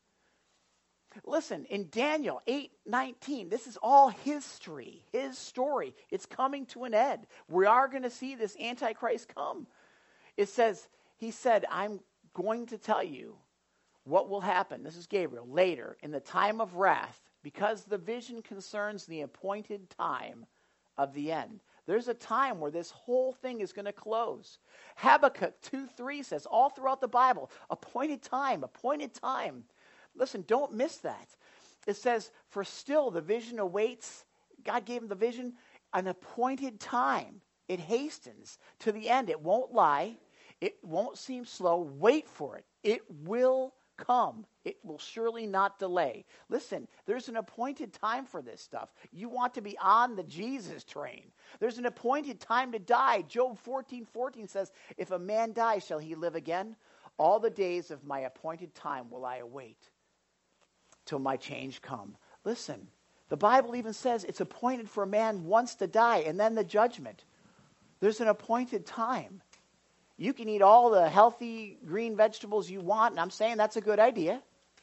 Listen, in Daniel 8:19, this is all history, His story. It's coming to an end. We are going to see this Antichrist come. It says, He said, I'm going to tell you what will happen. This is Gabriel. Later, in the time of wrath, because the vision concerns the appointed time of the end. There's a time where this whole thing is going to close. Habakkuk 2:3 says, all throughout the Bible, appointed time, appointed time. Listen, don't miss that. It says, for still the vision awaits. God gave him the vision, an appointed time. It hastens to the end. It won't lie. It won't seem slow. Wait for it. It will come. It will surely not delay. Listen, there's an appointed time for this stuff. You want to be on the Jesus train. There's an appointed time to die. Job 14:14 says, if a man dies, shall he live again? All the days of my appointed time will I await, till my change come. Listen, the Bible even says it's appointed for a man once to die and then the judgment. There's an appointed time. You can eat all the healthy green vegetables you want, and I'm saying that's a good idea.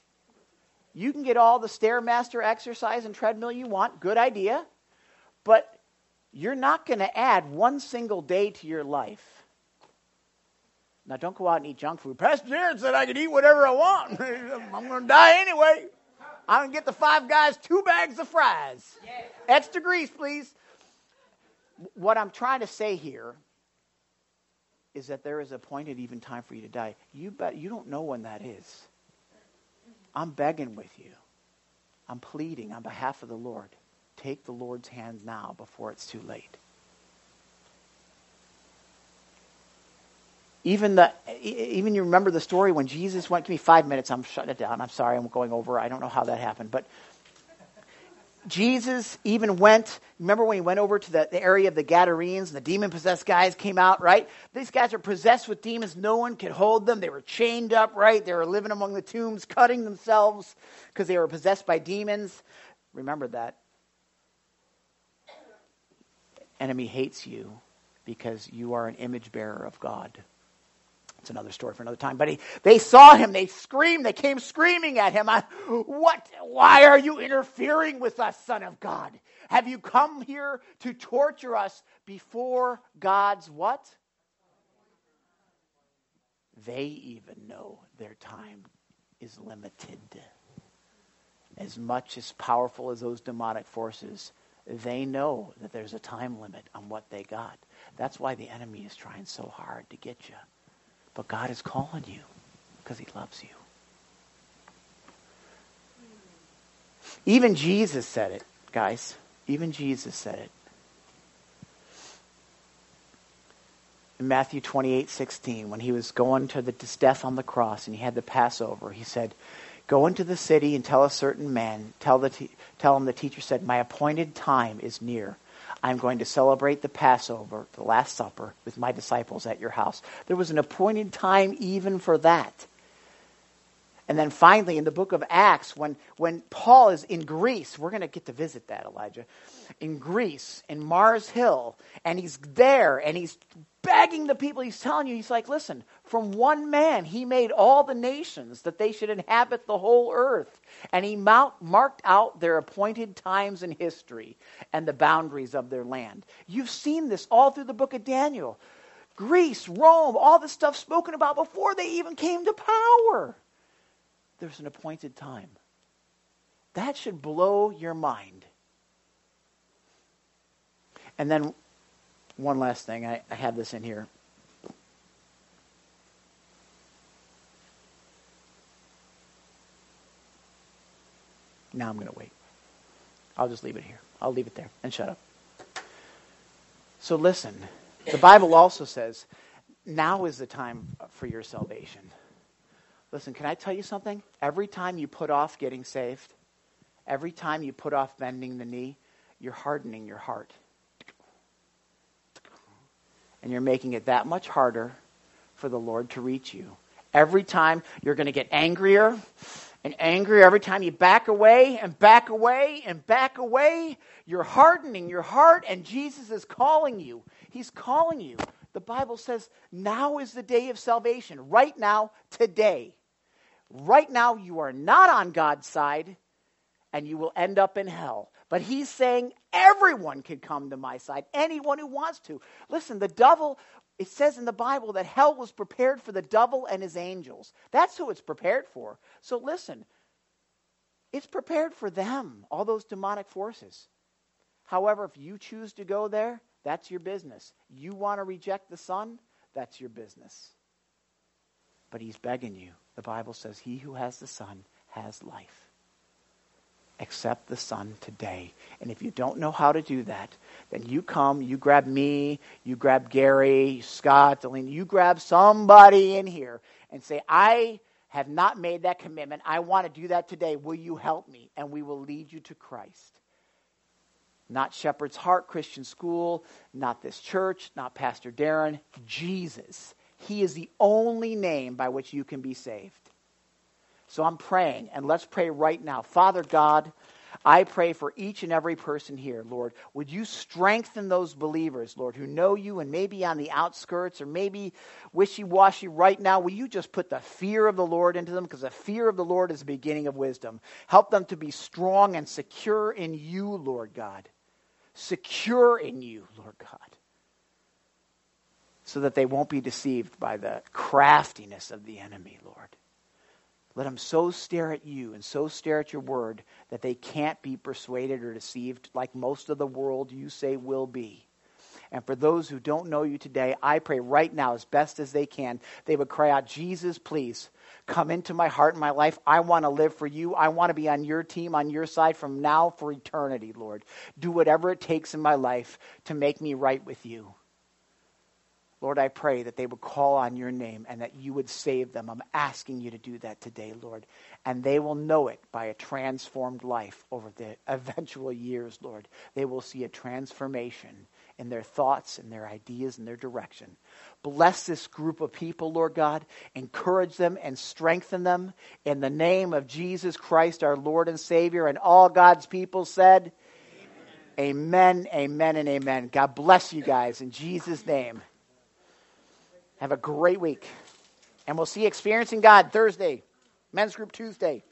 You can get all the Stairmaster exercise and treadmill you want, good idea. But you're not going to add one single day to your life Now, don't go out and eat junk food. Pastor Darren said I could eat whatever I want. I'm going to die anyway. I'm going to get the Five Guys 2 bags of fries. Extra grease, please. What I'm trying to say here is that there is a appointed even time for you to die. You don't know when that is. I'm begging with you. I'm pleading on behalf of the Lord. Take the Lord's hand now before it's too late. Even you remember the story when Jesus went, give me 5 minutes, I'm shutting it down. I'm sorry, I'm going over. I don't know how that happened. But Jesus even went, remember when he went over to the area of the Gadarenes, and the demon-possessed guys came out, right? These guys are possessed with demons. No one could hold them. They were chained up, right? They were living among the tombs, cutting themselves because they were possessed by demons. Remember that. Enemy hates you because you are an image bearer of God. It's another story for another time. But they saw him. They screamed. They came screaming at him. What? Why are you interfering with us, Son of God? Have you come here to torture us before God's what? They even know their time is limited. As much as powerful as those demonic forces, they know that there's a time limit on what they got. That's why the enemy is trying so hard to get you. But God is calling you because he loves you. Even Jesus said it, guys. Even Jesus said it. In Matthew 28:16, when he was going to his death on the cross and he had the Passover, he said, go into the city and tell a certain man, tell him the teacher said, my appointed time is near. I'm going to celebrate the Passover, the Last Supper, with my disciples at your house. There was an appointed time even for that. And then finally, in the book of Acts, when Paul is in Greece, we're going to get to visit that, Elijah, in Greece, in Mars Hill, and he's there, and he's begging the people, he's telling you, he's like, listen, from one man he made all the nations that they should inhabit the whole earth. And he marked out their appointed times in history and the boundaries of their land. You've seen this all through the book of Daniel. Greece, Rome, all this stuff spoken about before they even came to power. There's an appointed time. That should blow your mind. And then one last thing. I have this in here. Now I'm going to wait. I'll just leave it here. I'll leave it there and shut up. So listen, the Bible also says, now is the time for your salvation. Listen, can I tell you something? Every time you put off getting saved, every time you put off bending the knee, you're hardening your heart. And you're making it that much harder for the Lord to reach you. Every time you're going to get angrier and angrier. Every time you back away and back away and back away, you're hardening your heart, and Jesus is calling you. He's calling you. The Bible says now is the day of salvation. Right now, today. Right now, you are not on God's side, and you will end up in hell. But he's saying everyone can come to my side, anyone who wants to. Listen, the devil, it says in the Bible that hell was prepared for the devil and his angels. That's who it's prepared for. So listen, it's prepared for them, all those demonic forces. However, if you choose to go there, that's your business. You want to reject the Son, that's your business. But he's begging you. The Bible says he who has the Son has life. Accept the Son today. And if you don't know how to do that, then you come, you grab me, you grab Gary, Scott, Delaney, you grab somebody in here and say, I have not made that commitment. I want to do that today. Will you help me? And we will lead you to Christ. Not Shepherd's Heart Christian School, not this church, not Pastor Darren, Jesus. He is the only name by which you can be saved. So I'm praying, and let's pray right now. Father God, I pray for each and every person here, Lord. Would you strengthen those believers, Lord, who know you and maybe on the outskirts or maybe wishy-washy right now. Will you just put the fear of the Lord into them? Because the fear of the Lord is the beginning of wisdom. Help them to be strong and secure in you, Lord God. Secure in you, Lord God. so that they won't be deceived by the craftiness of the enemy, Lord. Let them so stare at you and so stare at your word that they can't be persuaded or deceived like most of the world you say will be. And for those who don't know you today, I pray right now, as best as they can, they would cry out, Jesus, please, come into my heart and my life. I want to live for you. I want to be on your team, on your side from now for eternity, Lord. Do whatever it takes in my life to make me right with you. Lord, I pray that they would call on your name and that you would save them. I'm asking you to do that today, Lord. And they will know it by a transformed life over the eventual years, Lord. They will see a transformation in their thoughts and their ideas and their direction. Bless this group of people, Lord God. Encourage them and strengthen them in the name of Jesus Christ, our Lord and Savior. And all God's people said, amen, amen, and amen. God bless you guys in Jesus' name. Have a great week. And we'll see you Experiencing God Thursday. Men's Group Tuesday.